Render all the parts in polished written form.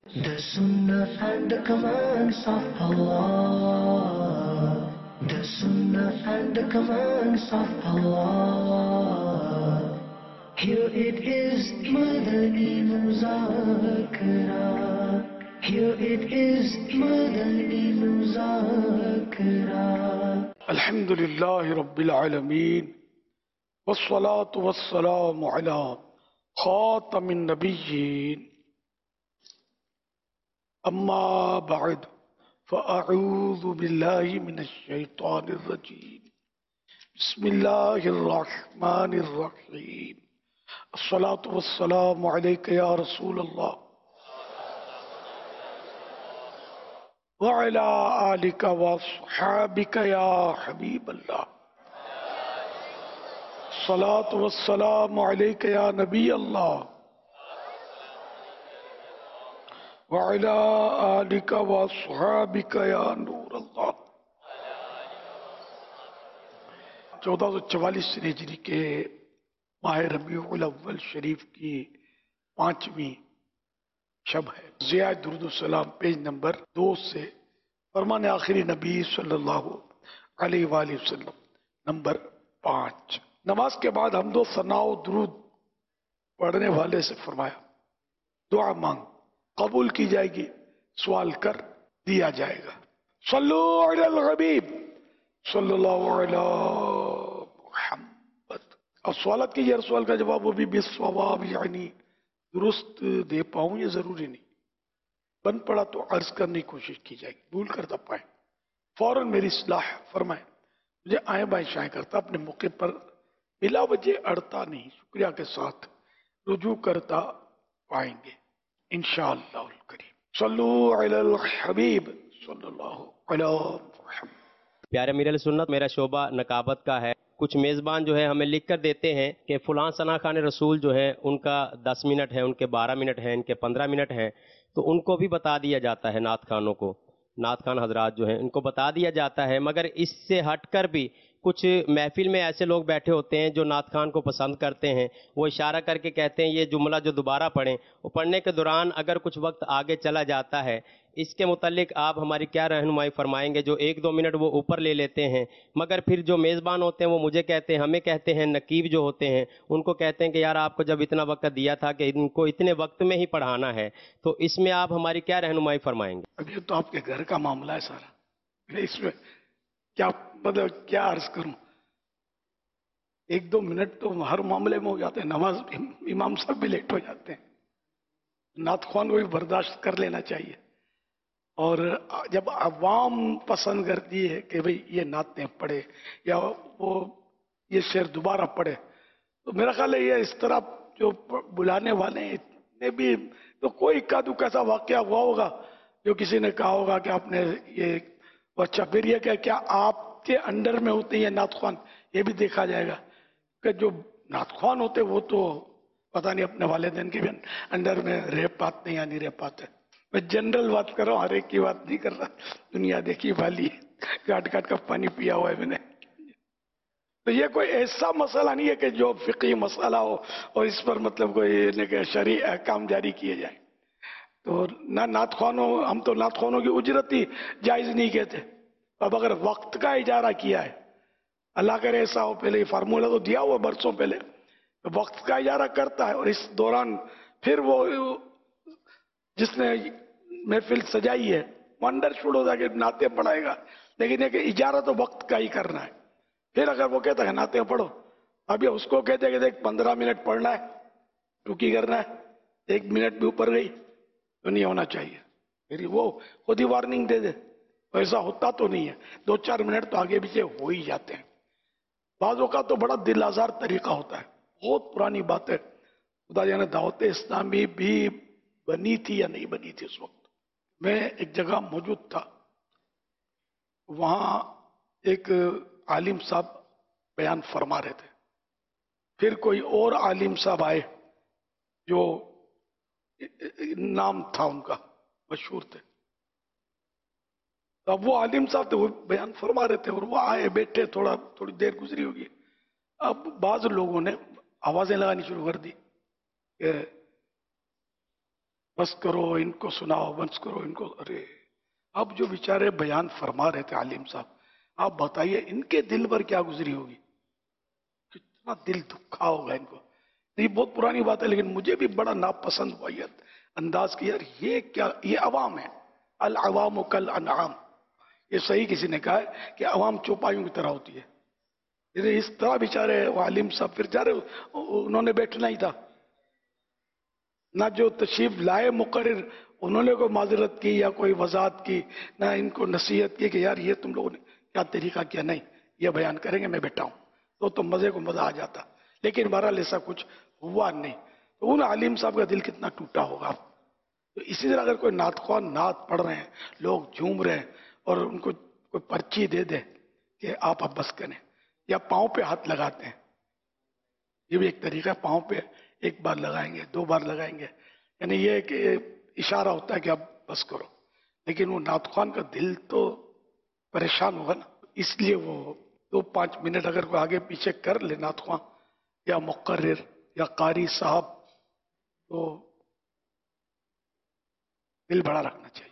The Sunnah and the commands of Allah. The Sunnah and the commands of Allah. Here it is, Madani Muzakara. Here it is, Madani Muzakara. Alhamdulillahi Rabbil Alameen. Wassalatu wassalamu ala khatamin nabiyyin. أما بعد فأعوذ بالله من الشيطان الرجيم. بسم الله الرحمن الرحيم. الصلاة والسلام عليك يا رسول الله وعلى آلك وصحابك يا حبيب الله. الصلاة والسلام عليك يا نبي الله وعلى آلك وصحابك يا نور اللہ. 1444 ہجری کے ماہ ربیع الاول شریف کی 5ویں شب ہے. ضیاء درود السلام پیج نمبر 2 سے فرمان آخری نبی صلی اللہ علیہ وآلہ وسلم نمبر 5. نماز کے بعد حمد و ثنا و درود پڑھنے والے سے فرمایا دعا مانگ قبول کی جائے گی، سوال کر دیا جائے گا. صلو علی الحبیب صلی اللہ علی محمد. اب سوالات کی یہ سوال کا جواب وہ بھی بالصواب یعنی درست دے پاؤں یہ ضروری نہیں. بن پڑا تو عرض کرنے کی کوشش کی جائے گی، بھول کر تب پائیں فوراً میری اصلاح فرمائیں. مجھے آئیں بائیں شائیں کرتا اپنے موقع پر بلا وجہ اڑتا نہیں، شکریہ کے ساتھ رجوع کرتا پائیں گے انشاءاللہ الکریم. صلو علی الحبیب صلی اللہ علی محمد. پیارے امیر علیہ سنت، میرا شعبہ نقابت کا ہے. کچھ میزبان جو ہے ہمیں لکھ کر دیتے ہیں کہ فلاں ثنا خان رسول جو ہے ان کا 10 منٹ ہے، ان کے 12 منٹ ہیں، ان کے 15 منٹ ہیں، تو ان کو بھی بتا دیا جاتا ہے. نعت خانوں کو، نعت خان حضرات جو ہیں ان کو بتا دیا جاتا ہے. مگر اس سے ہٹ کر بھی کچھ محفل میں ایسے لوگ بیٹھے ہوتے ہیں جو نعت خان کو پسند کرتے ہیں، وہ اشارہ کر کے کہتے ہیں یہ جملہ جو دوبارہ پڑھیں. وہ پڑھنے کے دوران اگر کچھ وقت آگے چلا جاتا ہے، اس کے متعلق آپ ہماری کیا رہنمائی فرمائیں گے؟ جو 1-2 منٹ وہ اوپر لے لیتے ہیں، مگر پھر جو میزبان ہوتے ہیں وہ مجھے کہتے ہیں، ہمیں کہتے ہیں، نقیب جو ہوتے ہیں ان کو کہتے ہیں کہ یار آپ کو جب اتنا وقت دیا تھا کہ ان کو اتنے وقت میں ہی پڑھانا ہے، تو اس میں آپ ہماری کیا رہنمائی فرمائیں گے؟ اب یہ تو آپ کے گھر کا معاملہ ہے سارا، اس میں کیا مطلب کیا عرض کروں. 1-2 منٹ تو ہر معاملے میں ہو جاتے ہیں. نماز امام صاحب بھی لیٹ ہو جاتے ہیں. نعت خوان کو بھی برداشت کر لینا چاہیے. اور جب عوام پسند کرتی ہے کہ بھئی یہ نعتیں پڑھے یا وہ یہ شعر دوبارہ پڑھے، تو میرا خیال ہے یہ اس طرح جو بلانے والے ہیں اتنے بھی تو کوئی کادو کیسا واقعہ ہوا ہوگا جو کسی نے کہا ہوگا کہ آپ نے یہ اچھا. پھر یہ کہ کیا آپ کے انڈر میں ہوتے ہیں نعت خوان، یہ بھی دیکھا جائے گا کہ جو نعت خوان ہوتے وہ تو پتہ نہیں اپنے والدین کے بھی انڈر میں رہ پاتے ہیں یا نہیں رہ پاتے. میں جنرل بات کر رہا ہوں، ہر ایک کی بات نہیں کر رہا. دنیا دیکھی والی کاٹ کاٹ کا پانی پیا ہوا ہے میں نے. تو یہ کوئی ایسا مسئلہ نہیں ہے کہ جو فقہی مسئلہ ہو اور اس پر مطلب کوئی شرعی احکام جاری کیے جائیں. تو نہ نعت خوانوں، ہم تو نعت خوانوں کی اجرت ہی جائز نہیں کہتے. اب اگر وقت کا اجارہ کیا ہے، اللہ کرے ایسا ہو، پہلے یہ فارمولہ تو دیا ہوا برسوں پہلے، وقت کا اجارہ کرتا ہے اور اس دوران پھر وہ جس نے محفل سجائی ہے وہ انڈر شوٹ ہو جائے کہ نعتیں پڑھائے گا، لیکن یہ کہ اجارہ تو وقت کا ہی کرنا ہے. پھر اگر وہ کہتا ہے نعتیں پڑھو، اب یہ اس کو کہتے ہیں کہ دیکھ 15 منٹ پڑھنا ہے، رکی کرنا ہے، 1 منٹ بھی اوپر گئی تو نہیں ہونا چاہیے. پھر وہ خود ہی وارننگ دے دے. ایسا ہوتا تو نہیں ہے، 2-4 منٹ تو آگے پیچھے ہو ہی جاتے ہیں. بعض اوقات تو بڑا دل آزار طریقہ ہوتا ہے. بہت پرانی بات ہے، خدا جانے دعوت اسلامی بھی بنی تھی یا نہیں بنی تھی. اس وقت میں ایک جگہ موجود تھا، وہاں ایک عالم صاحب بیان فرما رہے تھے. پھر کوئی اور عالم صاحب آئے جو نام تھا ان کا، مشہور تھے. اب وہ عالم صاحب تھے، وہ بیان فرما رہے تھے اور وہ آئے بیٹھے، تھوڑی دیر گزری ہوگی. اب بعض لوگوں نے آوازیں لگانی شروع کر دی کہ بس کرو ان کو سناؤ، بس کرو ان کو. ارے اب جو بیچارے بیان فرما رہے تھے عالم صاحب، آپ بتائیے ان کے دل پر کیا گزری ہوگی، کتنا دل دکھا ہوگا ان کو. یہ بہت پرانی بات ہے، لیکن مجھے بھی بڑا ناپسند ہوا یہ انداز کی. یار یہ کیا، یہ عوام ہے. العوام کالانعام، یہ صحیح کسی نے کہا ہے کہ عوام چوپایوں کی طرح ہوتی ہے. اس طرح بیچارے عالم صاحب پھر جا رہے، انہوں نے بیٹھنا ہی تھا نہ. جو تشریف لائے مقرر، انہوں نے کوئی معذرت کی یا کوئی وضاحت کی، نہ ان کو نصیحت کی کہ یار یہ تم لوگوں نے کیا طریقہ کیا. نہیں، یہ بیان کریں گے، میں بیٹھا ہوں تو مزے کو مزہ آ جاتا. لیکن بہرحال ایسا کچھ ہوا نہیں. تو ان عالم صاحب کا دل کتنا ٹوٹا ہوگا. تو اسی طرح اگر کوئی نعت خوان نعت پڑھ رہے ہیں، لوگ جھوم رہے ہیں، اور ان کو کوئی پرچی دے دے کہ آپ اب بس کریں، یا پاؤں پہ ہاتھ لگاتے ہیں، یہ بھی ایک طریقہ ہے. پاؤں پہ ایک بار لگائیں گے، 2 بار لگائیں گے، یعنی یہ کہ اشارہ ہوتا ہے کہ اب بس کرو. لیکن وہ نعت خوان کا دل تو پریشان ہوگا نا. اس لیے وہ 2-5 منٹ اگر کوئی آگے پیچھے کر لے نعت خوان یا مقرر یا قاری صاحب، تو دل بڑا رکھنا چاہیے.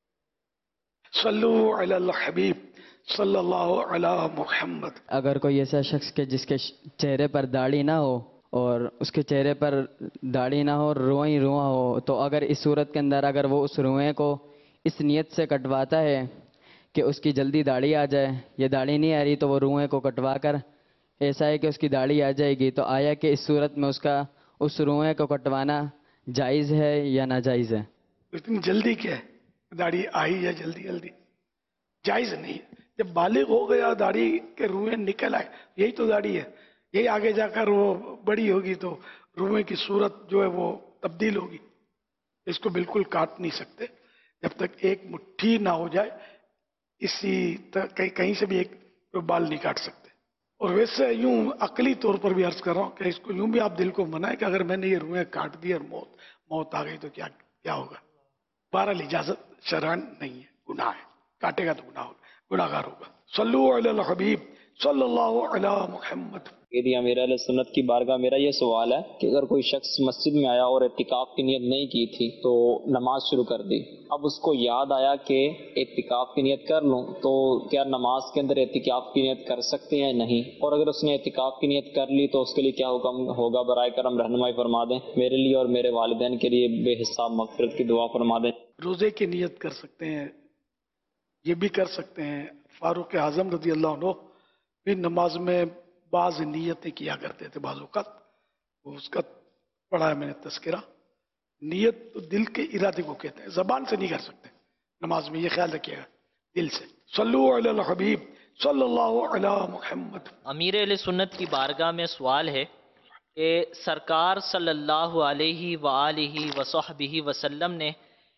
صلو علی الحبیب صلی اللہ علی محمد. اگر کوئی ایسا شخص کے جس کے چہرے پر داڑھی نہ ہو، اور اس کے چہرے پر داڑھی نہ ہو، روئیں ہی رواں ہو، تو اگر اس صورت کے اندر اگر وہ اس روئیں کو اس نیت سے کٹواتا ہے کہ اس کی جلدی داڑھی آ جائے، یہ داڑھی نہیں آ رہی تو وہ روئیں کو کٹوا کر ایسا ہے کہ اس کی داڑھی آ جائے گی، تو آیا کہ اس صورت میں اس کا اس روئیں کو کٹوانا جائز ہے یا ناجائز ہے؟ اتنی جلدی کیا ہے، داڑھی آئی یا جلدی جلدی جائز نہیں. جب بالغ ہو گیا، داڑھی کے روئیں نکل آئے، یہی تو داڑھی ہے. یہی آگے جا کر وہ بڑی ہوگی تو روئیں کی صورت جو ہے وہ تبدیل ہوگی. اس کو بالکل کاٹ نہیں سکتے جب تک ایک مٹھی نہ ہو جائے. اسی کہیں سے بھی ایک بال نہیں کاٹ سکتے. اور ویسے یوں عقلی طور پر بھی عرض کر رہا ہوں کہ اس کو یوں بھی آپ دل کو منائیں کہ اگر میں نے یہ روئیں کاٹ دی اور موت آ گئی تو کیا ہوگا. بہرحال اجازت شرعن نہیں ہے، گناہ ہے. کاٹے گا تو گناہ ہوگا، گناہ گار ہوگا. صلو علی الحبیب صلی اللہ علی محمد. میری امیر اہل سنت کی بارگاہ میرا یہ سوال ہے کہ اگر کوئی شخص مسجد میں آیا اور اعتکاف کی نیت نہیں کی تھی تو نماز شروع کر دی، اب اس کو یاد آیا کہ اعتکاف کی نیت کر لوں، تو کیا نماز کے اندر اعتکاف کی نیت کر سکتے ہیں؟ نہیں. اور اگر اس نے اعتکاف کی نیت کر لی تو اس کے لیے کیا حکم ہوگا؟ برائے کرم رہنمائی فرما دیں. میرے لیے اور میرے والدین کے لیے بے حساب مغفرت کی دعا فرما دیں. روزے کی نیت کر سکتے ہیں، یہ بھی کر سکتے ہیں. فاروق اعظم رضی اللہ عنہ بھی نماز میں بعض نیتیں کیا کرتے تھے. بعض اوقات وہ اس کا پڑھا ہے میں نے تذکرہ. نیت تو دل کے ارادے کو کہتے ہیں، زبان سے نہیں کر سکتے نماز میں، یہ خیال رکھیے گا، دل سے. صلو علی الحبیب صلی اللہ علی محمد. امیر اہل سنت کی بارگاہ میں سوال ہے کہ سرکار صلی اللہ علیہ وآلہ وصحبہ وسلم نے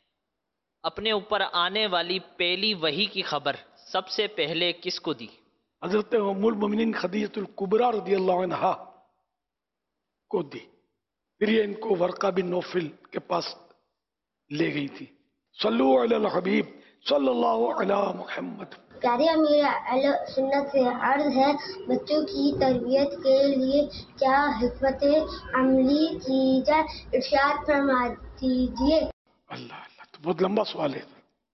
اپنے اوپر آنے والی پہلی وحی کی خبر سب سے پہلے کس کو دی؟ حضرت ام المومنین خدیجۃ الکبریٰ رضی اللہ عنہا کو دی. پھر یہ ان کو ورقہ بن نوفل کے پاس لے گئی تھی. صلو علی الحبیب صلی اللہ علی محمد. پیارے امیر اہل سنت سے عرض ہے، بچوں کی تربیت کے لیے کیا حکمت عملی کی جائے، ارشاد فرما دیجیے. اللہ اللہ، تو بہت لمبا سوال ہے.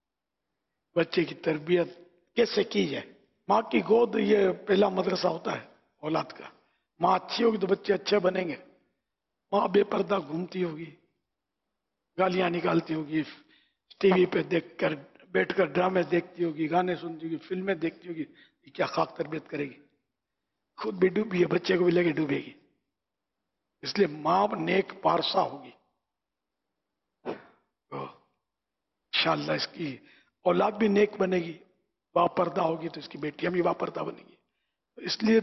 بچے کی تربیت کیسے کی جائے؟ ماں کی گود یہ پہلا مدرسہ ہوتا ہے اولاد کا. ماں اچھی ہوگی تو بچے اچھے بنیں گے. ماں بے پردہ گھومتی ہوگی، گالیاں نکالتی ہوگی، ٹی وی پہ بیٹھ کر ڈرامے دیکھتی ہوگی، گانے سنتی ہوگی، فلمیں دیکھتی ہوگی، یہ کیا خاک تربیت کرے گی؟ خود بھی ڈوبی ہے، بچے کو بھی لے کے ڈوبے گی. اس لیے ماں نیک پارسا ہوگی تو انشاءاللہ اس کی اولاد بھی نیک بنے گی. باپردہ ہوگی تو اس کی بیٹیاں بھی باپردہ بنے گی. اس لیے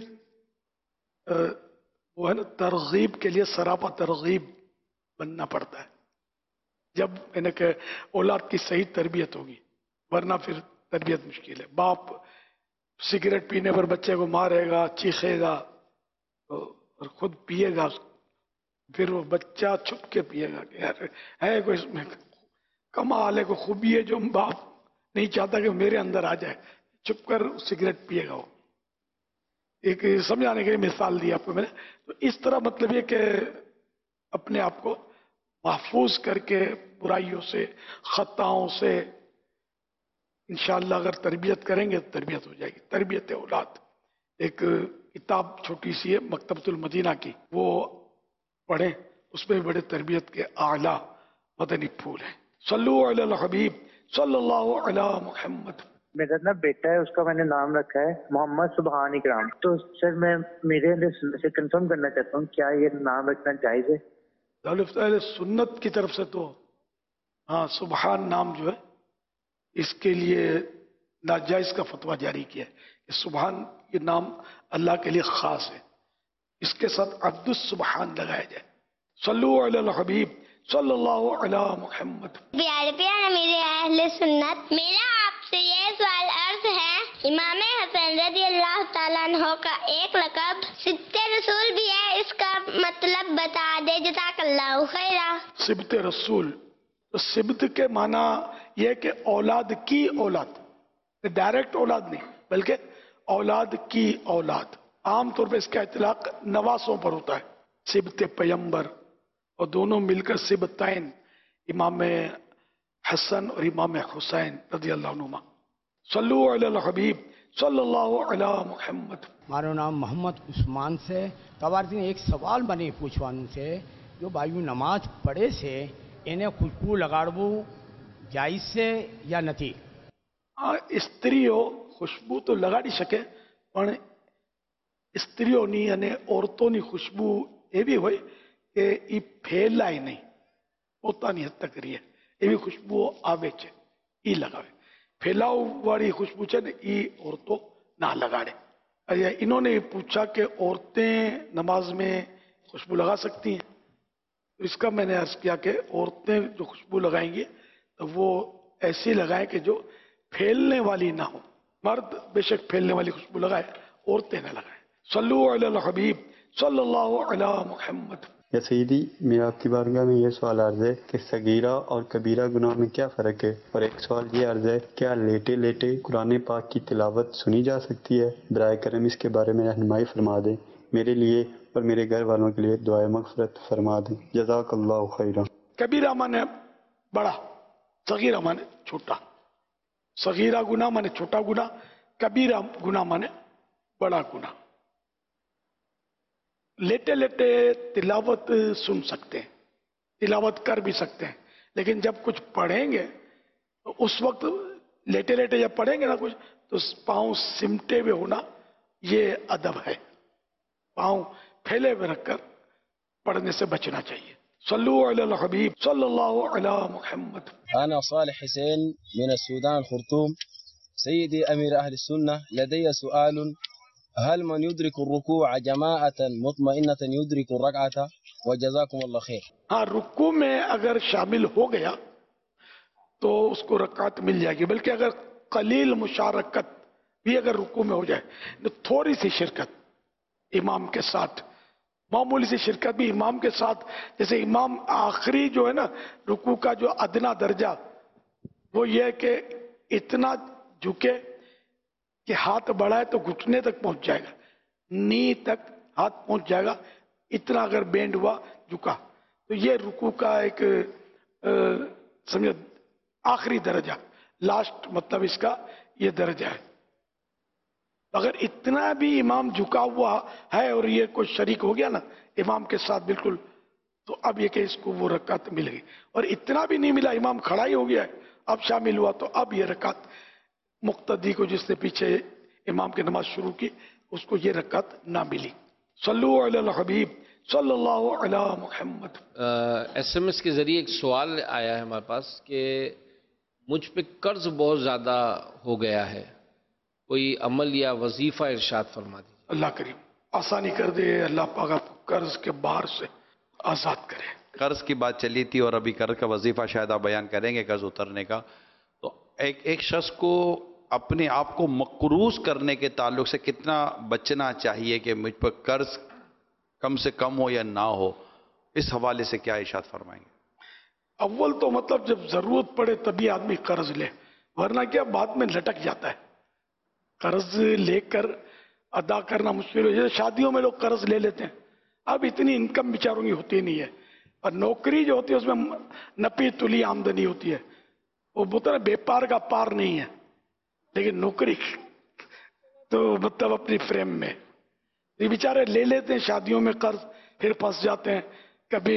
وہ ہے نا، ترغیب کے لیے سراپا ترغیب بننا پڑتا ہے جب یعنی کہ اولاد کی صحیح تربیت ہوگی، ورنہ پھر تربیت مشکل ہے. باپ سگریٹ پینے پر بچے کو مارے گا، چیخے گا اور خود پیے گا، پھر وہ بچہ چھپ کے پیے گا کہ یار ہے کوئی اس میں کمال ہے، کوئی خوبی ہے جو باپ نہیں چاہتا کہ میرے اندر آ جائے، چھپ کر سگریٹ پیے گا. وہ ایک سمجھانے کے لیے مثال دی آپ کو میں نے. تو اس طرح مطلب یہ کہ اپنے آپ کو محفوظ کر کے برائیوں سے، خطاؤں سے انشاءاللہ اگر تربیت کریں گے تو تربیت ہو جائے گی. تربیت اولاد ایک کتاب چھوٹی سی ہے مکتبۃ المدینہ کی، وہ پڑھیں، اس میں بڑے تربیت کے اعلیٰ مدنی پھول ہیں. صلو علی الحبیب صلی اللہ علی محمد. میرا نا بیٹا ہے، اس کا میں نے نام رکھا ہے محمد سبحان اکرام. تو سر میں میرے اندر سے کنفرم کرنا چاہتا ہوں کیا یہ نام رکھنا جائز ہے؟ اہل سنت کی طرف سے تو ہاں سبحان نام جو ہے اس کے لیے ناجائز کا فتویٰ جاری کیا ہے کہ سبحان یہ نام اللہ کے لیے خاص ہے، اس کے ساتھ عبد السبحان لگایا جائے. صلو علی الحبیب صلی اللہ علی محمد. پیارے پیارے میرے اہل سنت، میرا آپ سے یہ سوال عرض ہے، امام حسن رضی اللہ تعالیٰ عنہ کا ایک لقب سبت رسول بھی ہے، اس کا مطلب بتا دے جزاک اللہ خیرا. سبت رسول، تو سبت کے معنی یہ ہے کہ اولاد کی اولاد، ڈائریکٹ اولاد نہیں بلکہ اولاد کی اولاد. عام طور پہ اس کا اطلاق نواسوں پر ہوتا ہے، سبت پیمبر، اور دونوں مل کر سبتین، امام حسن اور امام حسین رضی اللہ عنہما. صلو علی الحبیب صلی اللہ علی محمد. મારું નામ મોહમ્મદ ઉસ્માન છે. તમારાથી એક સવાલ મને પૂછવાનું છે, જો ભાઈઓ નમાઝ પઢે છે એને ખુશ્બુ લગાડવું જાયઝ છે યા નથી? સ્ત્રીઓ ખુશ્બુ તો લગાડી શકે, પણ સ્ત્રીઓની અને ઓરતોની ખુશ્બુ એવી હોય કે એ ફેલાય નહીં, પોતાની હદ તક રહીએ એવી ખુશ્બુઓ આવે છે એ લગાવે. ફેલાવવાળી ખુશ્બુ છે ને એ औरतों ना लगाड़े. इन्होंने पूछा कि औरतें नमाज में खुशबू लगा सकती हैं, तो इसका मैंने अर्ज किया कि औरतें जो खुशबू लगाएंगी तो वो ऐसी लगाएं कि जो फैलने वाली ना हो. मर्द बेशक फैलने वाली खुशबू लगाए, औरतें ना लगाएं. सल्लु अला हबीब सल्लल्लाहु अला मुहम्मद. یا سیدی میرا آپ کی بارگاہ میں یہ سوال عرض ہے کہ صغیرہ اور کبیرہ گناہ میں کیا فرق ہے؟ اور ایک سوال یہ عرض ہے، کیا لیٹے لیٹے قرآن پاک کی تلاوت سنی جا سکتی ہے؟ برائے کرم اس کے بارے میں رہنمائی فرما دیں، میرے لیے اور میرے گھر والوں کے لیے دعائے مغفرت فرما دیں. جزاک اللہ خیرا. کبیرہ مانے بڑا، صغیرہ مانے چھوٹا. صغیرہ گناہ مانے چھوٹا گناہ، کبیرہ گناہ مانے بڑا گناہ. لیٹے لیٹے تلاوت سن سکتے ہیں، تلاوت کر بھی سکتے ہیں، لیکن جب کچھ پڑھیں گے تو اس وقت لیٹے لیٹے جب پڑھیں گے نا کچھ تو پاؤں سمٹے ہوئے ہونا یہ ادب ہے. پاؤں پھیلے ہوئے رکھ کر پڑھنے سے بچنا چاہیے. صلو علی الحبیب صلی اللہ علی محمد. أنا صالح حسين من السودان الخرطوم. سيدي أمير أهل السنة، لدي سؤال: هل من يدرك الركوع جماعة مطمئنة يدرك الركعة؟ وجزاكم الله خير. ہاں، رکوع میں اگر شامل ہو گیا تو اس کو رکعت مل جائے گی، بلکہ اگر قلیل مشارکت بھی اگر رکوع میں ہو جائے تو تھوڑی سی شرکت امام کے ساتھ، معمولی سی شرکت بھی امام کے ساتھ، جیسے امام آخری جو ہے نا رکوع کا جو ادنا درجہ وہ یہ ہے کہ اتنا جھکے کہ ہاتھ بڑھائے تو گھٹنے تک پہنچ جائے گا، نی تک ہاتھ پہنچ جائے گا، اتنا اگر بینڈ ہوا جھکا تو یہ رکوع کا ایک سمجھو آخری درجہ، لاسٹ مطلب اس کا یہ درجہ ہے. اگر اتنا بھی امام جھکا ہوا ہے اور یہ کوئی شریک ہو گیا نا امام کے ساتھ بالکل، تو اب یہ کہ اس کو وہ رکعت مل گئی. اور اتنا بھی نہیں ملا، امام کھڑا ہی ہو گیا ہے اب شامل ہوا، تو اب یہ رکعت مقتدی کو جس نے پیچھے امام کی نماز شروع کی اس کو یہ رکعت نہ ملی. صلو علی الحبیب صلی اللہ علی محمد. SMS کے ذریعے ایک سوال آیا ہے ہمارے پاس کہ مجھ پہ قرض بہت زیادہ ہو گیا ہے، کوئی عمل یا وظیفہ ارشاد فرما دیجیے. اللہ کریم آسانی کر دے، اللہ پاک آپ کو قرض کے بار سے آزاد کرے. قرض کی بات چلی تھی اور ابھی قرض کا وظیفہ شاید آپ بیان کریں گے قرض اترنے کا. تو ایک شخص کو اپنے آپ کو مقروض کرنے کے تعلق سے کتنا بچنا چاہیے کہ مجھ پر قرض کم سے کم ہو یا نہ ہو، اس حوالے سے کیا ارشاد فرمائیں گے؟ اول تو مطلب جب ضرورت پڑے تبھی آدمی قرض لے، ورنہ کیا بعد میں لٹک جاتا ہے. قرض لے کر ادا کرنا مشکل ہو جائے. شادیوں میں لوگ قرض لے لیتے ہیں، اب اتنی انکم بیچاروں کی ہوتی نہیں ہے، اور نوکری جو ہوتی ہے اس میں نپی تلی آمدنی ہوتی ہے. وہ بولتا ہے بیپار کا پار نہیں ہے، لیکن نوکری تو مطلب اپنی فریم میں یہ بیچارے لے لیتے ہیں شادیوں میں قرض، پھر پھنس جاتے ہیں. کبھی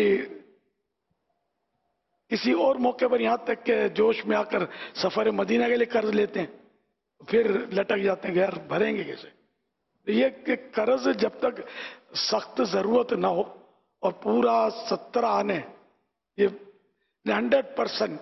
کسی اور موقع پر یہاں تک کہ جوش میں آ کر سفر مدینہ کے لیے قرض لیتے ہیں، پھر لٹک جاتے ہیں کہ یار بھریں گے کیسے. یہ کہ قرض جب تک سخت ضرورت نہ ہو اور پورا 70 آنے، یہ 100%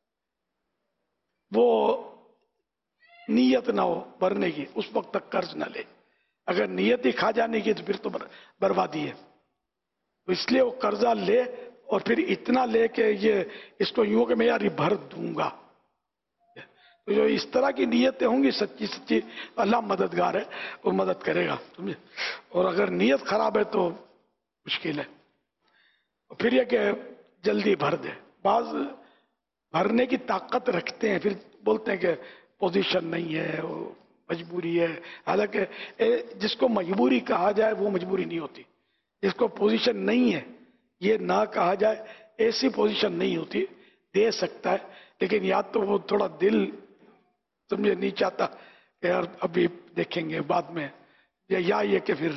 وہ نیت نہ ہو بھرنے کی، اس وقت تک قرض نہ لے. اگر نیت ہی کھا جانے کی تو پھر تو بربادی ہے. تو اس لیے وہ قرضہ لے اور پھر اتنا لے کہ یہ اس کو یوں کہ میں یار یہ بھر دوں گا. تو جو اس طرح کی نیتیں ہوں گی سچی سچی، اللہ مددگار ہے، وہ مدد کرے گا تمہیں. اور اگر نیت خراب ہے تو مشکل ہے. پھر یہ کہ جلدی بھر دے. بعض بھرنے کی طاقت رکھتے ہیں، پھر بولتے ہیں کہ پوزیشن نہیں ہے، وہ مجبوری ہے. حالانکہ جس کو مجبوری کہا جائے وہ مجبوری نہیں ہوتی. جس کو پوزیشن نہیں ہے یہ نہ کہا جائے، ایسی پوزیشن نہیں ہوتی. دے سکتا ہے لیکن یا تو وہ تھوڑا دل سمجھے نہیں چاہتا کہ یار ابھی دیکھیں گے بعد میں، یا یہ کہ پھر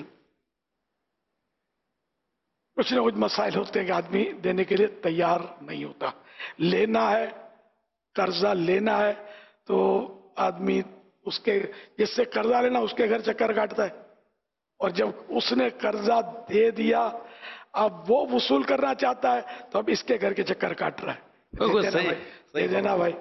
کچھ نہ کچھ مسائل ہوتے ہیں کہ آدمی دینے کے لیے تیار نہیں ہوتا. لینا ہے، قرضہ لینا ہے تو آدمی اس کے جس سے قرضہ لینا اس کے گھر چکر کاٹتا ہے، اور جب اس نے قرضہ دے دیا اب وہ وصول کرنا چاہتا ہے تو اب اس کے گھر کے چکر کاٹ رہا ہے. دے دینا بھائی.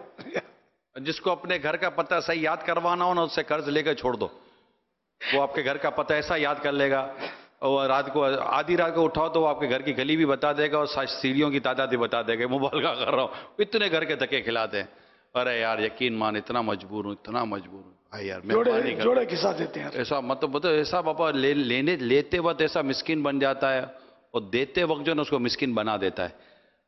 جس کو اپنے گھر کا پتہ صحیح یاد کروانا ہو نا، اس سے قرض لے کر چھوڑ دو. وہ آپ کے گھر کا پتہ ایسا یاد کر لے گا، اور رات کو آدھی رات کو اٹھاؤ تو وہ آپ کے گھر کی گلی بھی بتا دے گا اور سیڑھیوں کی تعداد بھی بتا دے گا. مبالغہ کر رہا ہوں، اتنے گھر کے دھکے کھلاتے ہیں. ارے یار یقین مان اتنا مجبور ہوں، اتنا مجبور ہوں بھائی یار. جوڑے کے ساتھ دیتے ہیں ایسا مطلب ایسا بابا لیتے وقت ایسا مسکین بن جاتا ہے اور دیتے وقت جو نا اس کو مسکین بنا دیتا ہے.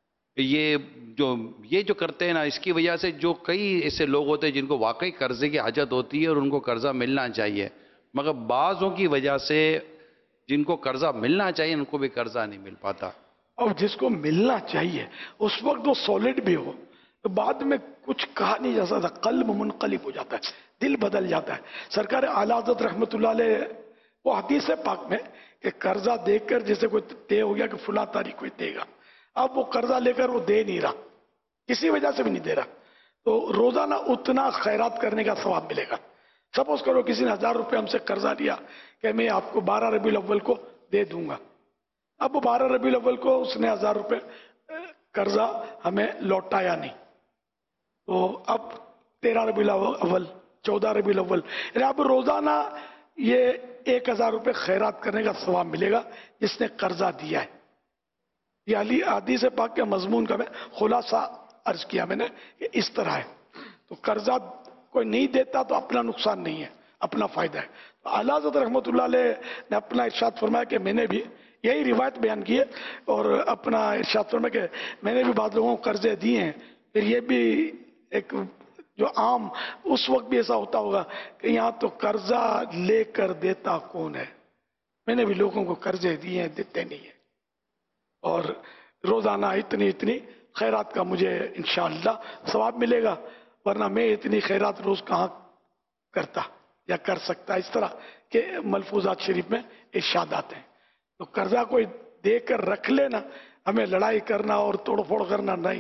یہ جو کرتے ہیں نا، اس کی وجہ سے جو کئی ایسے لوگ ہوتے ہیں جن کو واقعی قرضے کی حاجت ہوتی ہے اور ان کو قرضہ ملنا چاہیے، مگر بعضوں کی وجہ سے جن کو قرضہ ملنا چاہیے ان کو بھی قرضہ نہیں مل پاتا. اور جس کو ملنا چاہیے اس وقت وہ سالڈ بھی ہو تو بعد میں کچھ کہا نہیں جا سکتا، قلب منقلب ہو جاتا ہے، دل بدل جاتا ہے. سرکار اعلیٰ حضرت رحمۃ اللہ علیہ وہ حدیث پاک میں کہ قرضہ دے کر جیسے کوئی طے ہو گیا کہ فلاں تاریخ کوئی دے گا، اب وہ قرضہ لے کر وہ دے نہیں رہا، کسی وجہ سے بھی نہیں دے رہا، تو روزانہ اتنا خیرات کرنے کا ثواب ملے گا. سپوز کرو کسی نے 1000 روپے ہم سے قرضہ لیا کہ میں آپ کو 12 ربیع الاول کو دے دوں گا. اب وہ 12 ربیع الاول کو اس نے 1000 روپے قرضہ ہمیں لوٹایا نہیں، تو اب 13 ربیع الاول 14 ربیع الاول، یعنی اب روزانہ یہ 1000 روپے خیرات کرنے کا ثواب ملے گا جس نے قرضہ دیا ہے. یہ علی حدیث پاک کے مضمون کا میں خلاصہ عرض کیا میں نے کہ اس طرح ہے. تو قرضہ کوئی نہیں دیتا تو اپنا نقصان نہیں ہے، اپنا فائدہ ہے. تو اعلیٰ حضرت رحمۃ اللہ علیہ نے اپنا ارشاد فرمایا کہ میں نے بھی یہی روایت بیان کی ہے اور اپنا ارشاد فرمایا کہ میں نے بھی بعض لوگوں کو قرضے دیے ہیں. پھر یہ بھی ایک جو عام اس وقت بھی ایسا ہوتا ہوگا کہ یہاں تو قرضہ لے کر دیتا کون ہے. میں نے بھی لوگوں کو قرضے دیے ہیں، دیتے نہیں ہیں. اور روزانہ اتنی خیرات کا مجھے انشاءاللہ ثواب ملے گا، ورنہ میں اتنی خیرات روز کہاں کرتا یا کر سکتا. اس طرح کہ ملفوظات شریف میں ارشادات ہیں. تو قرضہ کوئی دے کر رکھ لینا، ہمیں لڑائی کرنا اور توڑ پھوڑ کرنا نہیں.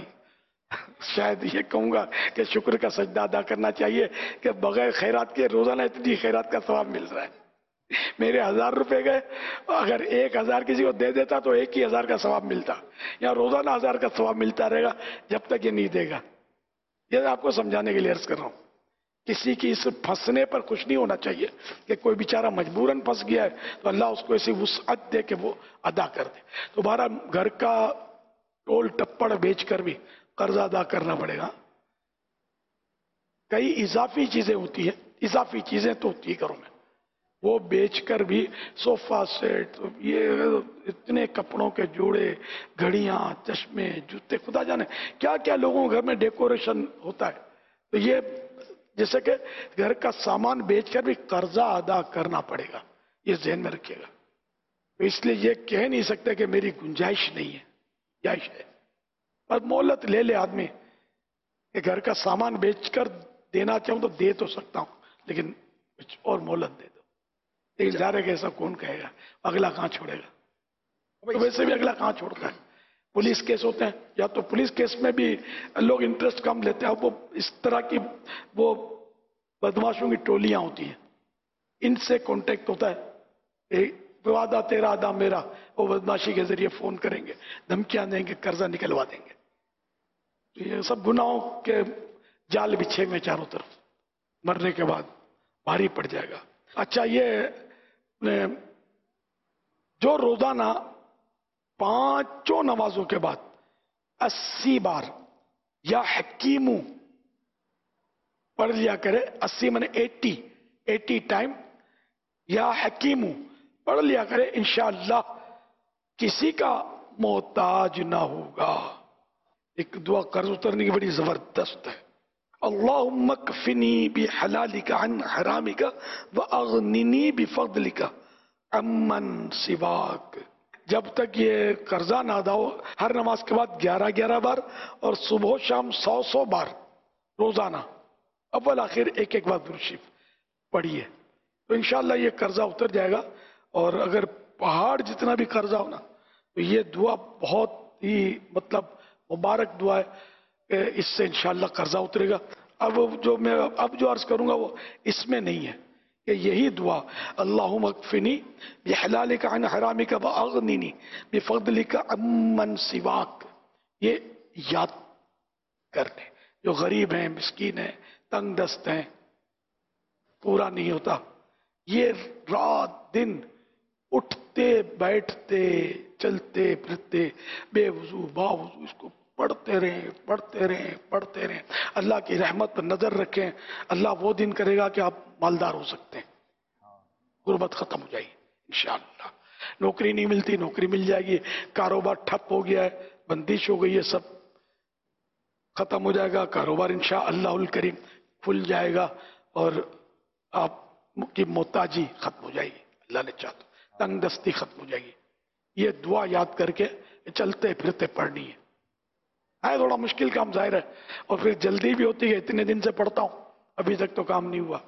شاید یہ کہوں گا کہ شکر کا سجدہ ادا کرنا چاہیے کہ بغیر خیرات کے روزانہ اتنی خیرات کا ثواب مل رہا ہے. میرے 1000 روپے گئے، اگر 1000 کسی کو دے دیتا تو 1000 کا ثواب ملتا، یا روزانہ 1000 کا ثواب ملتا رہے گا جب تک یہ نہیں دے گا. یہ آپ کو سمجھانے کے لیے عرض کر رہا ہوں. کسی کی اس پھنسنے پر خوش نہیں ہونا چاہیے کہ کوئی بیچارہ مجبوراً پھنس گیا ہے تو اللہ اس کو ایسی وسعت دے کہ وہ ادا کر دے. تو بہرحال گھر کا ٹول ٹپڑ بیچ کر بھی قرضہ ادا کرنا پڑے گا. کئی اضافی چیزیں ہوتی ہیں، اضافی چیزیں تو ہوتی ہے گھروں میں، وہ بیچ کر بھی صوفہ سیٹ، یہ اتنے کپڑوں کے جوڑے، گھڑیاں، چشمے، جوتے، خدا جانے کیا کیا لوگوں کے گھر میں ڈیکوریشن ہوتا ہے. تو یہ جیسے کہ گھر کا سامان بیچ کر بھی قرضہ ادا کرنا پڑے گا، یہ ذہن میں رکھیے گا. تو اس لیے یہ کہہ نہیں سکتے کہ میری گنجائش نہیں ہے، जायज है। पर मोहलत ले ले आदमी कि घर का सामान बेच कर देना चाहूं तो दे तो सकता हूं, लेकिन कुछ और मोहलत दे दो। लेकिन जा रहे कि ऐसा कौन कहेगा, अगला कहां छोड़ेगा? तो वैसे भी अगला कहां छोड़ता है? पुलिस केस होते हैं, या तो पुलिस केस में भी लोग इंटरेस्ट कम लेते हैं। अब वो इस तरह की वो बदमाशों की टोलियां होती हैं, इनसे कांटेक्ट होता है, वादा तेरा आदा मेरा, वो बदमाशी के जरिए फोन करेंगे, धमकियां देंगे, कर्जा निकलवा देंगे। तो ये सब गुनाहों के जाल बिछे हुए चारों तरफ, मरने के बाद भारी पड़ जाएगा। अच्छा, ये जो रोजाना 5 नमाजों के बाद 80 बार या हकीमू पढ़ लिया करे, 80 माने 80 टाइम, या हकीमू पढ़ लिया करे, इंशाअल्लाह किसी का मोहताज ना होगा। एक दुआ कर्ज उतरने की बड़ी जबरदस्त है, अल्लाहुम्मा कफिनी बिहलालिका अन हरामिका व अगनिनी बिफदलिका अम्मन सिवाक। जब तक ये कर्जा ना अदा हो, हर नमाज के बाद 11 बार और सुबह शाम 100 बार रोजाना अव्वल आखिर एक बार दुरूद शरीफ पढ़िए, तो इंशाअल्लाह ये कर्जा उतर जाएगा। और अगर पहाड़ जितना भी कर्जा हो ना, तो ये दुआ बहुत ही मतलब मुबारक दुआ है, इससे इंशाअल्लाह कर्जा उतरेगा। अब जो अर्ज करूंगा वो इसमें नहीं है, कि यही दुआ अल्लाहुम्मा अक्फिनी बिहलालिका अन हरामिका व अगनिनी बिफदलिका अम्मन सिवाक, ये याद कर ले। जो गरीब हैं, मिस्कीन हैं, तंग दस्त हैं, पूरा नहीं होता, ये रात दिन उठते बैठते चलते फिरते बेवजू बावजू इसको पढ़ते रहें। अल्लाह की रहमत पर नजर रखें, अल्लाह वो दिन करेगा कि आप मालदार हो सकते हैं, गुर्बत खत्म हो जाएगी इंशाअल्लाह। नौकरी नहीं मिलती, नौकरी मिल जाएगी, कारोबार ठप हो गया है, बंदिश हो गई है, सब खत्म हो जाएगा, कारोबार इंशाअल्लाहुल करीम खुल जाएगा और आपकी मोहताजी खत्म हो जाएगी, अल्लाह ने चाहा तो तंग दस्ती खत्म हो जाएगी। ये दुआ याद करके चलते फिरते पढ़नी है। थोड़ा मुश्किल काम जाहिर है, और फिर जल्दी भी होती है, इतने दिन से पढ़ता हूं अभी तक तो काम नहीं हुआ।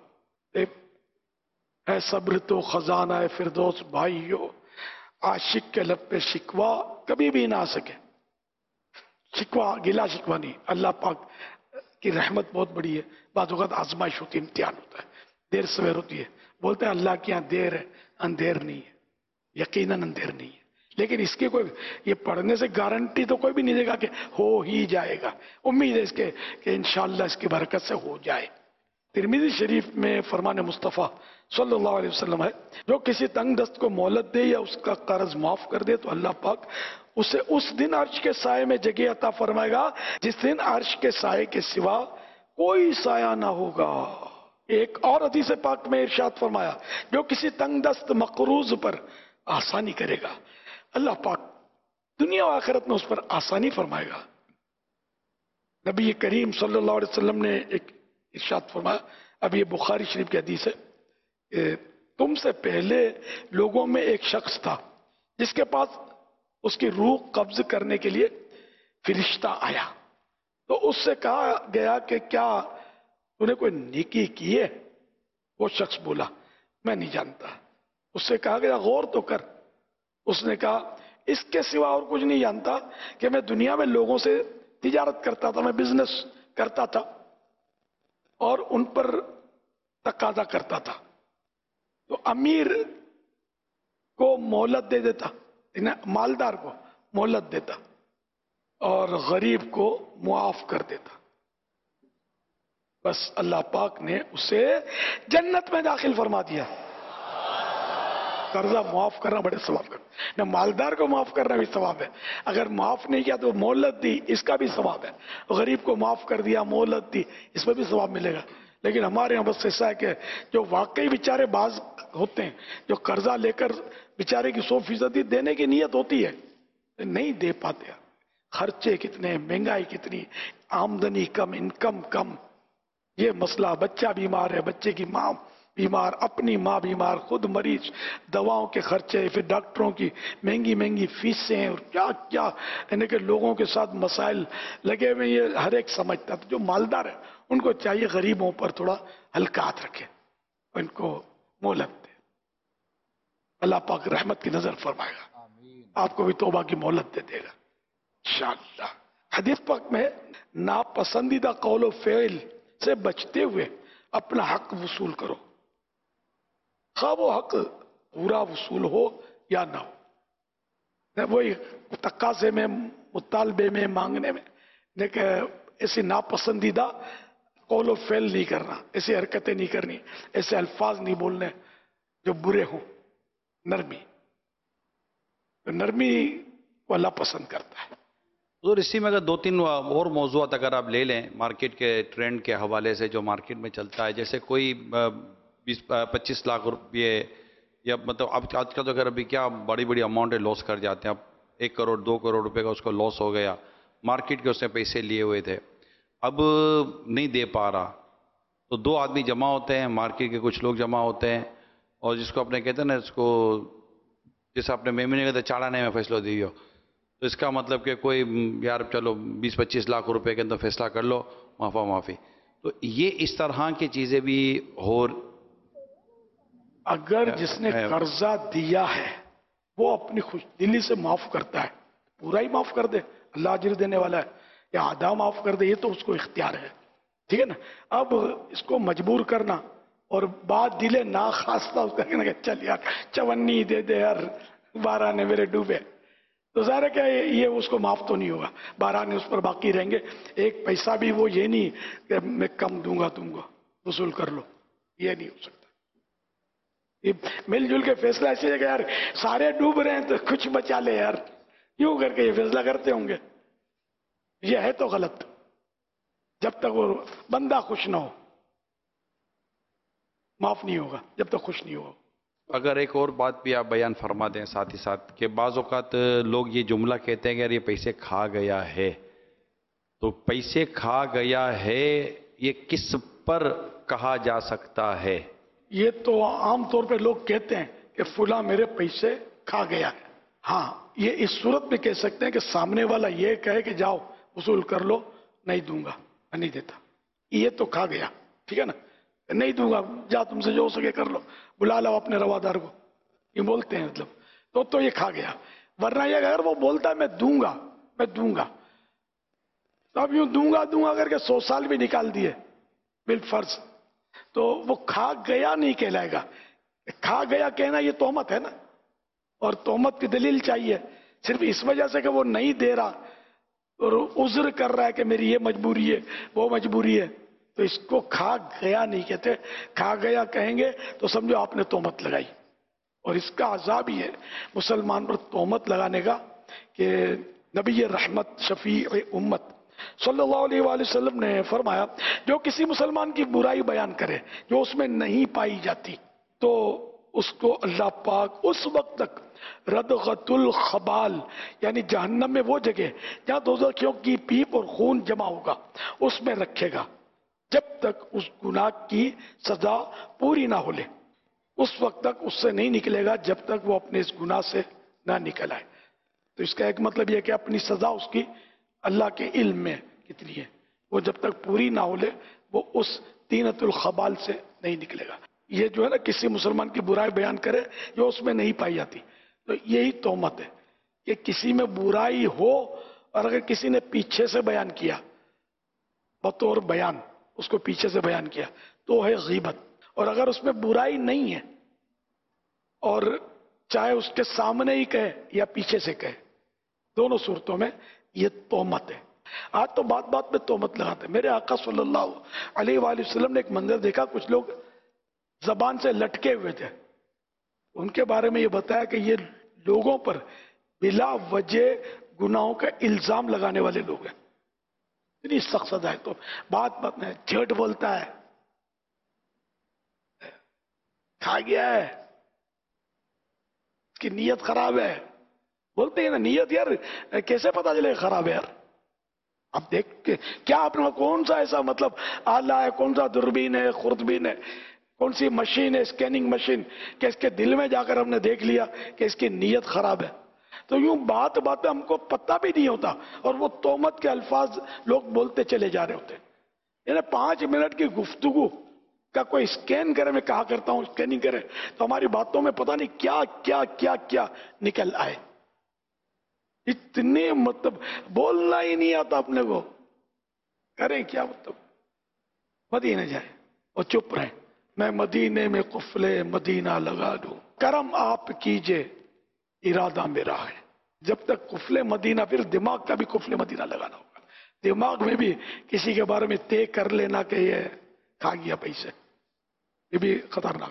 है सब्र तो खजाना है फिरदौस भाइयों, आशिक के लब पे शिकवा कभी भी ना आ सके। शिकवा गिला शिकवा नहीं, अल्लाह पाक की रहमत बहुत बड़ी है। बाद वक्त आजमाइश होती है, इम्तिहान होता है, देर सवेर होती है। बोलते हैं अल्लाह की यहाँ देर है, अंधेर नहीं है, यकीनन अंधेर नहीं है। लेकिन इसकी कोई ये पढ़ने से गारंटी तो कोई भी नहीं देगा कि हो ही जाएगा। उम्मीद है इसके कि इंशाअल्लाह इसकी बरकत से हो जाए। तिरमिज़ी शरीफ में फरमान मुस्तफ़ा सल्लल्लाहु अलैहि वसल्लम है, जो किसी तंग दस्त को मोहलत दे या उसका कर्ज माफ कर दे तो अल्लाह पाक उसे उस दिन अर्श के साये में जगह अता फरमाएगा जिस दिन अर्श के साये के सिवा कोई साया ना होगा। एक और हदीस पाक में इरशाद फरमाया, जो किसी तंग दस्त मकरूज पर आसानी करेगा, अल्लाह पाक दुनिया और आखिरत में उस पर आसानी फरमाएगा। नबी करीम सल्लल्लाहु अलैहि वसल्लम ने एक इरशाद फरमाया, अब ये बुखारी शरीफ की हदीस है, तुमसे पहले लोगों में एक शख्स था जिसके पास उसकी रूह कब्ज करने के लिए फरिश्ता आया, तो उससे कहा गया कि क्या तूने कोई नेकी की है? वो शख्स बोला मैं नहीं जानता। उससे कहा गया गौर तो कर। उसने कहा इसके सिवा और कुछ नहीं जानता कि मैं दुनिया में लोगों से तिजारत करता था, मैं बिजनेस करता था और उन पर तकाजा करता था, तो अमीर को मोहलत दे देता, मालदार को मोहलत देता और गरीब को मुआफ कर देता। बस अल्लाह पाक ने उसे जन्नत में दाखिल फरमा दिया। कर्जा माफ करना बड़े सवाब का, न मालदार को माफ करना भी सवाब है, अगर माफ नहीं किया तो मोहलत दी, इसका भी सवाब है। गरीब को माफ कर दिया, मोहलत दी, इसमें भी सवाब मिलेगा। लेकिन हमारे यहाँ बस ऐसा है कि जो वाकई बेचारे बाज होते हैं, जो कर्जा लेकर बेचारे की 100% देने की नीयत होती है, नहीं दे पाते, खर्चे कितने, महंगाई कितनी, आमदनी कम, इनकम कम, ये मसला, बच्चा बीमार है, बच्चे की माँ بیمار، اپنی ماں بیمار، خود مریض، دواؤں کے خرچے، پھر ڈاکٹروں کی مہنگی مہنگی فیسیں اور کیا کیا، یعنی کہ لوگوں کے ساتھ مسائل لگے ہوئے، یہ ہر ایک سمجھتا ہے۔ جو مالدار ہے ان کو چاہیے غریبوں پر تھوڑا ہلکا ہاتھ رکھے، ان کو مہلت دے۔ اللہ پاک رحمت کی نظر فرمائے گا، آپ کو بھی توبہ کی مہلت دے دے گا انشاءاللہ۔ حدیث پاک میں ناپسندیدہ قول و فعل سے بچتے ہوئے اپنا حق وصول کرو، خواہ وہ حق پورا وصول ہو یا نہ ہو۔ وہی تقاضے میں، مطالبے میں، مانگنے میں لیکن ایسی ناپسندیدہ قول و فعل نہیں کرنا، ایسی حرکتیں نہیں کرنی، ایسے الفاظ نہیں بولنے جو برے ہوں۔ نرمی کو اللہ پسند کرتا ہے۔ حضور اسی میں اگر دو تین اور موضوعات اگر آپ لے لیں مارکیٹ کے ٹرینڈ کے حوالے سے جو مارکیٹ میں چلتا ہے، جیسے کوئی 25 لاکھ روپے یا مطلب اب آج کل تو اگر ابھی کیا بڑی بڑی اماؤنٹ لاس کر جاتے ہیں، اب 1 کروڑ 2 کروڑ روپے کا اس کو لاس ہو گیا، مارکیٹ کے اس نے پیسے لیے ہوئے تھے، اب نہیں دے پا رہا، تو 2 آدمی جمع ہوتے ہیں، مارکیٹ کے کچھ لوگ جمع ہوتے ہیں، اور جس کو اپنے کہتے ہیں نا، اس کو جیسے اپنے میمنے کہتے ہیں چاڑانے میں فیصلہ دیو، تو اس کا مطلب کہ کوئی یار چلو 20-25 لاکھ روپے کے اندر فیصلہ کر لو، معافی معافی۔ تو یہ اس طرح کی چیزیں بھی ہو۔ اگر جس نے قرضہ دیا ہے وہ اپنی خوش دلی سے معاف کرتا ہے، پورا ہی معاف کر دے، اللہ اجر دینے والا ہے، یا آدھا معاف کر دے، یہ تو اس کو اختیار ہے، ٹھیک ہے نا۔ اب اس کو مجبور کرنا اور بات دلے ناخواستہ اس کا کہنا کہ چل یار 54 دے دے یار، 12 نے میرے ڈوبے، تو ظاہر ہے کہ یہ اس کو معاف تو نہیں ہوگا، 12 نے اس پر باقی رہیں گے، ایک پیسہ بھی وہ یہ نہیں کہ میں کم دوں گا تم کو، وصول کر لو، یہ نہیں ہو سکتا۔ مل جل کے فیصلہ ایسے ہے کہ یار سارے ڈوب رہے ہیں تو کچھ بچا لے یار، یوں کر کے یہ فیصلہ کرتے ہوں گے، یہ ہے تو غلط، جب تک وہ بندہ خوش نہ ہو معاف نہیں ہوگا، جب تک خوش نہیں ہو۔ اگر ایک اور بات بھی آپ بیان فرما دیں ساتھ ہی ساتھ کہ بعض اوقات لوگ یہ جملہ کہتے ہیں کہ یار یہ پیسے کھا گیا ہے، تو پیسے کھا گیا ہے یہ کس پر کہا جا سکتا ہے؟ یہ تو عام طور پہ لوگ کہتے ہیں کہ فلاں میرے پیسے کھا گیا ہے، ہاں یہ اس صورت میں کہہ سکتے ہیں کہ سامنے والا یہ کہے کہ جاؤ وصول کر لو، نہیں دوں گا، میں نہیں دیتا، یہ تو کھا گیا، ٹھیک ہے نا، نہیں دوں گا، جا تم سے جو ہو سکے کر لو، بلا لو اپنے روادار کو، یہ بولتے ہیں مطلب، تو یہ کھا گیا۔ ورنہ یہ اگر وہ بولتا ہے میں دوں گا، میں دوں گا، تو اب یوں دوں گا کر کے 100 سال بھی نکال دیے بالفرض، تو وہ کھا گیا نہیں کہلائے گا۔ کھا گیا کہنا یہ تہمت ہے نا، اور تہمت کی دلیل چاہیے، صرف اس وجہ سے کہ وہ نہیں دے رہا اور عذر کر رہا ہے کہ میری یہ مجبوری ہے وہ مجبوری ہے، تو اس کو کھا گیا نہیں کہتے، کھا گیا کہیں گے تو سمجھو آپ نے تہمت لگائی، اور اس کا عذاب ہی ہے مسلمان پر تہمت لگانے کا، کہ نبی رحمت شفیع امت صلی اللہ علیہ وآلہ وسلم نے فرمایا جو کسی مسلمان کی برائی بیان کرے جو اس میں نہیں پائی جاتی، تو اس کو اللہ پاک اس وقت تک ردغت الخبال، یعنی جہنم میں وہ جگہ جہاں دوزخیوں کی پیپ اور خون جمع ہوگا اس میں رکھے گا جب تک اس گناہ کی سزا پوری نہ ہو لے، اس وقت تک اس سے نہیں نکلے گا جب تک وہ اپنے اس گناہ سے نہ نکل آئے۔ تو اس کا ایک مطلب یہ کہ اپنی سزا اس کی اللہ کے علم میں کتنی ہے، وہ جب تک پوری نہ ہو لے وہ اس طینۃ الخبال سے نہیں نکلے گا۔ یہ جو ہے نا کسی مسلمان کی برائی بیان کرے جو اس میں نہیں پائی جاتی، تو یہی تہمت ہے کہ کسی میں برائی ہو اور اگر کسی نے پیچھے سے بیان کیا، بطور بیان اس کو پیچھے سے بیان کیا تو ہے غیبت، اور اگر اس میں برائی نہیں ہے اور چاہے اس کے سامنے ہی کہے یا پیچھے سے کہے، دونوں صورتوں میں یہ تہمت ہے۔ آج تو بات بات میں تہمت لگاتے ہیں۔ میرے آقا صلی اللہ علیہ وآلہ وسلم نے ایک منظر دیکھا، کچھ لوگ زبان سے لٹکے ہوئے تھے، ان کے بارے میں یہ بتایا کہ یہ لوگوں پر بلا وجہ گناہوں کا الزام لگانے والے لوگ ہیں، اتنی سخت سزا ہے، تو بات بات میں جھٹ بولتا ہے، کھا گیا ہے، اس کی نیت خراب ہے، بولتے ہیں نا نیت یار کیسے پتا چلے خراب ہے یار، اب دیکھ کے کیا آپ نے کون سا ایسا مطلب آلہ ہے، کون سا دوربین ہے، خوردبین ہے، کون سی مشین ہے اسکیننگ مشین کہ اس کے دل میں جا کر ہم نے دیکھ لیا کہ اس کی نیت خراب ہے. تو یوں بات بات میں ہم کو پتہ بھی نہیں ہوتا اور وہ تہمت کے الفاظ لوگ بولتے چلے جا رہے ہوتے ہیں. یعنی 5 منٹ کی گفتگو کا کوئی اسکین کرے, میں کہا کرتا ہوں اسکیننگ کرے تو ہماری باتوں میں پتہ نہیں کیا کیا کیا کیا نکل آئے. اتنے مطلب بولنا ہی نہیں آتا اپنے کو, کریں کیا مطلب. مدینے جائیں اور چپ رہیں. میں مدینے میں قفلے مدینہ لگا دوں, کرم آپ کیجئے ارادہ میرا ہے. جب تک قفلے مدینہ, پھر دماغ کا بھی قفلے مدینہ لگانا ہوگا. دماغ میں بھی کسی کے بارے میں طے کر لینا کہ یہ کھا گیا پیسے, یہ بھی خطرناک.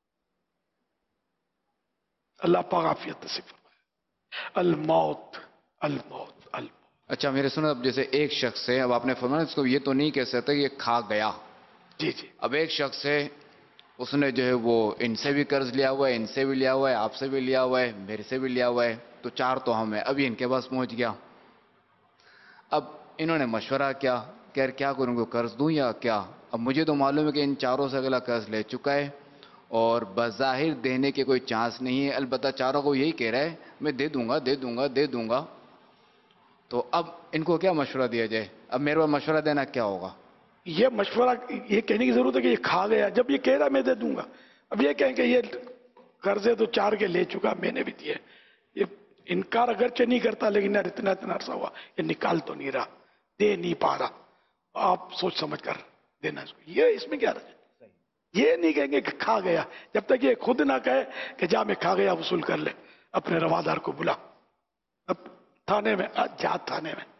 اللہ پاک عافیت نصیب فرمائے. الموت الموت الموت. اچھا میرے سنو, اب جیسے ایک شخص ہے, اب آپ نے فرمایا اس کو یہ تو نہیں کہہ سکتے کہ یہ کھا گیا. جی جی. اب ایک شخص ہے, اس نے جو ہے وہ ان سے بھی قرض لیا ہوا ہے, ان سے بھی لیا ہوا ہے, آپ سے بھی لیا ہوا ہے, میرے سے بھی لیا ہوا ہے, تو 4 تو ہم ہیں. ابھی ان کے پاس پہنچ گیا. اب انہوں نے مشورہ کیا کہ یار کیا کروں, کو قرض دوں یا کیا. اب مجھے تو معلوم ہے کہ ان 4 سے اگلا قرض لے چکا ہے اور بظاہر دینے کے کوئی چانس نہیں ہے. البتہ 4 کو یہی کہہ رہا ہے میں دے دوں گا دے دوں گا دے دوں گا. تو اب ان کو کیا مشورہ دیا جائے؟ اب میرے کو مشورہ دینا کیا ہوگا؟ یہ مشورہ یہ کہنے کی ضرورت ہے کہ یہ کھا گیا. جب یہ کہہ رہا میں دے دوں گا, اب یہ کہیں کہ یہ قرضے تو 4 کے لے چکا, میں نے بھی دیے. یہ انکار اگرچہ نہیں کرتا لیکن یار اتنا عرصہ ہوا یہ نکال تو نہیں رہا, دے نہیں پا رہا. آپ سوچ سمجھ کر دینا اس کو. یہ اس میں کیا رہا, یہ نہیں کہیں گے کہ کھا گیا جب تک یہ خود نہ کہے کہ جا میں کھا گیا وصول کر لے. اپنے روادار کو بلا, اب تھانے میں جا, تھانے میں.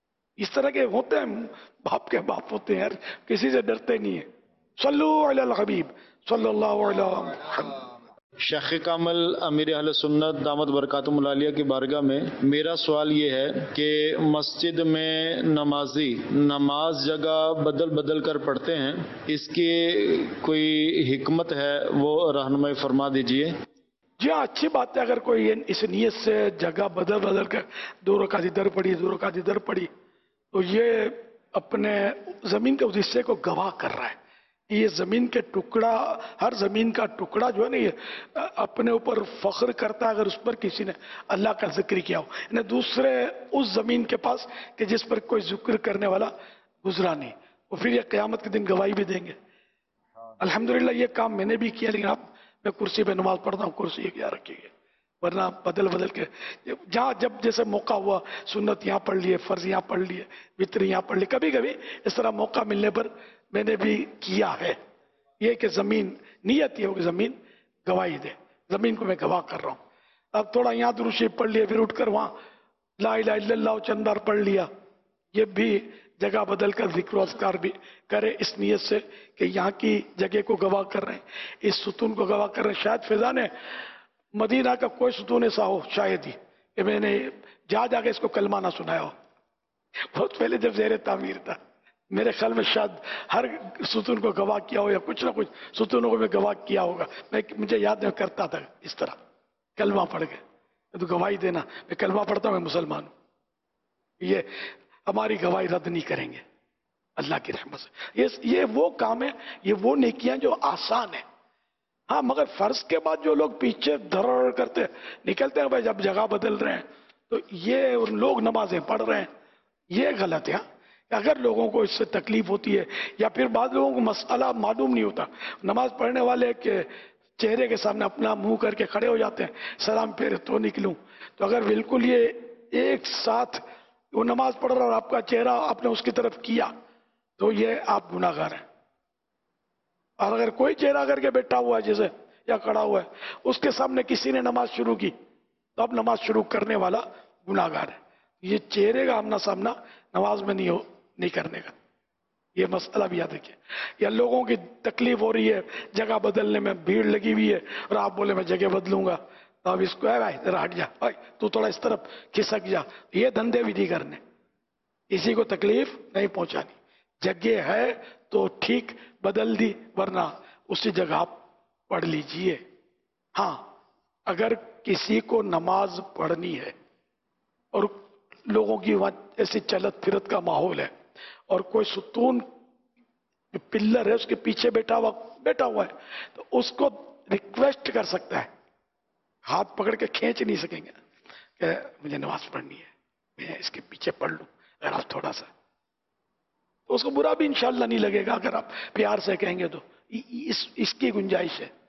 اس طرح کے ہوتے ہیں, باپ کے باپ ہوتے ہیں یار, کسی سے ڈرتے نہیں ہیں. صلو علی الحبیب صلی اللہ علیہ وسلم. شیخ کامل امیر اہل سنت دامت برکاتہم العالیہ کی بارگاہ میں میرا سوال یہ ہے کہ مسجد میں نمازی نماز جگہ بدل بدل کر پڑھتے ہیں, اس کی کوئی حکمت ہے وہ رہنمائی فرما دیجئے. جی ہاں, اچھی بات ہے. اگر کوئی اس نیت سے جگہ بدل بدل کر 2 رکعت ادھر پڑھی 2 رکعت ادھر پڑھی تو یہ اپنے زمین کے اس حصے کو گواہ کر رہا ہے. یہ زمین کے ٹکڑا, ہر زمین کا ٹکڑا جو ہے نا, یہ اپنے اوپر فخر کرتا ہے اگر اس پر کسی نے اللہ کا ذکر کیا ہو. یعنی دوسرے اس زمین کے پاس کہ جس پر کوئی ذکر کرنے والا گزرا نہیں, وہ پھر یہ قیامت کے دن گواہی بھی دیں گے. الحمدللہ یہ کام میں نے بھی کیا, لیکن اب میں کرسی پہ نماز پڑھتا ہوں, کرسی ایک یاد رکھیے, ورنہ بدل بدل کے جہاں جب جیسے موقع ہوا سنت یہاں پڑھ لیے, فرض یہاں پڑھ لیے, وتر یہاں پڑھ لیے. کبھی کبھی اس طرح موقع ملنے پر میں نے بھی کیا ہے. یہ کہ زمین نیت یہ ہو کہ زمین گواہی دے, زمین کو میں گواہ کر رہا ہوں. اب تھوڑا یہاں درود شریف پڑھ لیے, پھر اٹھ کر وہاں لا الہ الا اللہ چند بار پڑھ لیا. یہ بھی جگہ بدل کر ذکر و اذکار بھی کرے اس نیت سے کہ یہاں کی جگہ کو گواہ کر رہے ہیں, اس ستون کو گواہ کر رہے ہیں. شاید فیضان مدینہ کا کوئی ستون ایسا ہو شاید ہی کہ میں نے جا کے اس کو کلمہ نہ سنایا ہو. بہت پہلے جب زیر تعمیر تھا میرے خیال میں شاید ہر ستون کو گواہ کیا ہو, یا کچھ نہ کچھ ستونوں کو میں گواہ کیا ہوگا. مجھے یاد نہیں کرتا تھا اس طرح کلمہ پڑھ کے تو گواہی دینا, میں کلمہ پڑھتا ہوں میں مسلمان ہوں. یہ ہماری گواہی رد نہیں کریں گے اللہ کی رحمت سے. یہ وہ کام ہے, یہ وہ نیکیاں جو آسان ہیں. ہاں مگر فرض کے بعد جو لوگ پیچھے دھڑ کرتے نکلتے ہیں, بھائی جب جگہ بدل رہے ہیں تو یہ لوگ نمازیں پڑھ رہے ہیں, یہ غلط ہے. اگر لوگوں کو اس سے تکلیف ہوتی ہے یا پھر بعض لوگوں کو مسئلہ معلوم نہیں ہوتا, نماز پڑھنے والے کے چہرے کے سامنے اپنا منہ کر کے کھڑے ہو جاتے ہیں, سلام پھیرے تو نکلوں. تو اگر بالکل یہ ایک ساتھ وہ نماز پڑھ رہا اور آپ کا چہرہ آپ نے اس کی طرف کیا تو یہ آپ گناہ گار ہیں. اور اگر کوئی چہرہ کر کے بیٹھا ہوا ہے جیسے یا کھڑا ہوا ہے, اس کے سامنے کسی نے نماز شروع کی تو اب نماز شروع کرنے والا گناہ گار ہے. یہ چہرے کا آمنا سامنا نماز میں نہیں کرنے کا, یہ مسئلہ بھی یاد رکھیے. یا لوگوں کی تکلیف ہو رہی ہے جگہ بدلنے میں, بھیڑ لگی ہوئی ہے اور آپ بولے میں جگہ بدلوں گا, تو اب اس کو ہے بھائی ذرا ہٹ جا, بھائی تو تھوڑا اس طرف کھسک جا. یہ دھندے بھی نہیں کرنے, کسی کو تکلیف نہیں پہنچانی. جگہ ہے تو ٹھیک بدل دی, ورنہ اسی جگہ آپ پڑھ لیجئے. ہاں اگر کسی کو نماز پڑھنی ہے اور لوگوں کی ایسی چلت پھرت کا ماحول ہے اور کوئی ستون جو पिल्लर है उसके पीछे बैठा हुआ है, तो उसको रिक्वेस्ट कर सकता है, हाथ पकड़ के खींच नहीं सकेंगे कि मुझे नमाज पढ़नी है, मैं इसके पीछे पढ़ लूं, अगर आप थोड़ा सा, तो उसको बुरा भी इंशाल्लाह नहीं लगेगा अगर आप प्यार से कहेंगे तो। इसकी गुंजाइश है।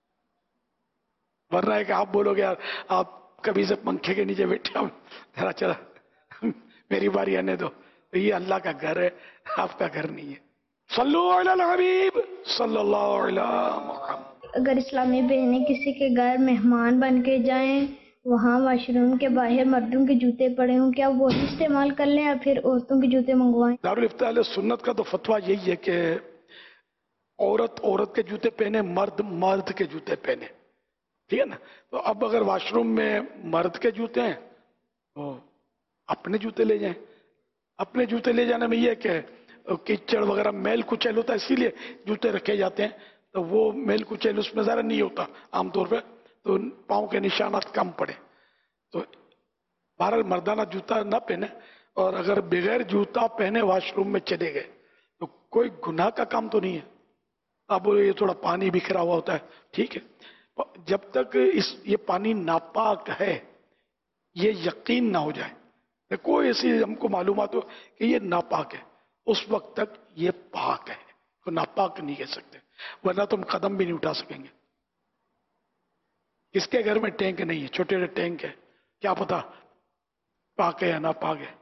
वरना है कि आप बोलोगे यार आप कभी से पंखे के नीचे बैठे हो, जरा चला मेरी बारी आने दो, तो ये अल्लाह का घर है, आपका घर नहीं है। सल्लु अला हबीब सल्लल्लाहु अलैहि मुहम्मद। अगर इस्लामी बहनें किसी के घर मेहमान बन के जाएं, वहाँ वॉशरूम के बाहर मर्दों के जूते पड़े हों, क्या वो ही इस्तेमाल कर लें या फिर औरतों के जूते मंगवाएं? दारुल इफ्ता अहले सुन्नत का तो फतवा यही है कि औरत के जूते पहने, मर्द के जूते पहने, ठीक है ना। तो अब अगर वॉशरूम में मर्द के जूते हैं तो अपने जूते ले जाएं। अपने जूते ले जाने में यह कि कीचड़ वगैरह मैल कुचैल होता है, इसीलिए जूते रखे जाते हैं, तो वो मैल कुचैल उसमें ज़्यादा नहीं होता आमतौर पे, तो पाँव के निशानात कम पड़े। तो बहरहाल मर्दाना जूता ना पहने, और अगर बगैर जूता पहने वॉशरूम में चले गए तो कोई गुनाह का काम तो नहीं है। आप बोले ये थोड़ा पानी बिखरा हुआ होता है, ठीक है, जब तक ये पानी नापाक है, ये यकीन ना हो जाए, कोई ऐसी हमको मालूमात हो कि ये नापाक है, उस वक्त तक ये पाक है, तो नापाक नहीं कह सकते, वरना तुम कदम भी नहीं उठा सकेंगे। किसके घर में टैंक नहीं है, छोटे छोटे टैंक है, क्या पता पाक है या नापाक है,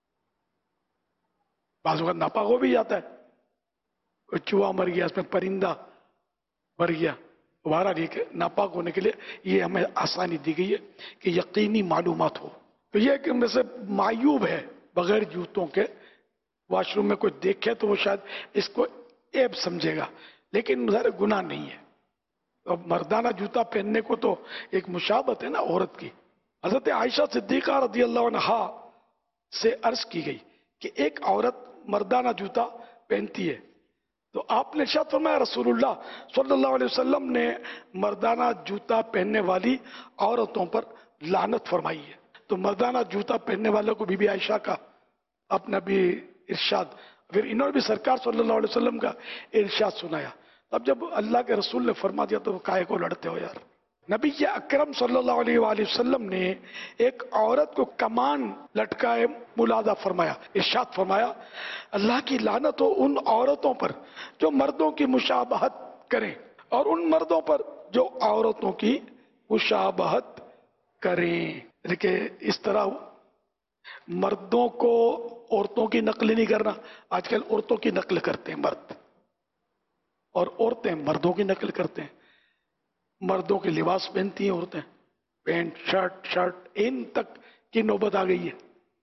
बाज़ वक़्त नापाक हो भी जाता है, कोई चूहा मर गया, इसमें परिंदा मर गया, बहरहाल ये नापाक होने के लिए ये हमें आसानी दी गई है कि यकीनी मालूमात हो। तो ये कि वैसे मायूब है बगैर जूतों के वॉशरूम में कोई देखे तो वो शायद इसको ऐब समझेगा, लेकिन ज़रा गुनाह नहीं है। तो मर्दाना जूता पहनने को तो एक मुशाबत है ना औरत की। हजरत आयशा सिद्दीक़ा रज़ियल्लाहु अन्हा से अर्ज की गई कि एक औरत मर्दाना जूता पहनती है, तो आपने इरशाद फरमाया रसूलुल्लाह सल्लल्लाहु अलैहि वसल्लम ने मर्दाना जूता पहनने वाली औरतों पर लानत फरमाई है। तो मर्दाना जूता पहनने वालों को बीबी आयशा का अपना भी इरशाद, फिर इन्होंने भी सरकार सल्लल्लाहु अलैहि वसल्लम का इरशाद सुनाया। अब जब अल्लाह के रसूल ने फरमा दिया तो काहे को लड़ते हो यार। नबी अकरम सल्लल्लाहु अलैहि वसल्लम ने एक औरत को कमान लटकाए मुलादा फरमाया, इरशाद फरमाया अल्लाह की लानत हो उन औरतों पर जो मर्दों की मुशाबहत करें, और उन मर्दों पर जो औरतों की मुशाबहत करें। देखिए इस तरह मर्दों को औरतों की नकल नहीं करना, आजकल औरतों की नकल करते हैं मर्द, और औरतें मर्दों की नकल करते हैं। मर्दों के लिबास पहनती हैं औरतें, पैंट शर्ट इन तक की नौबत आ गई है।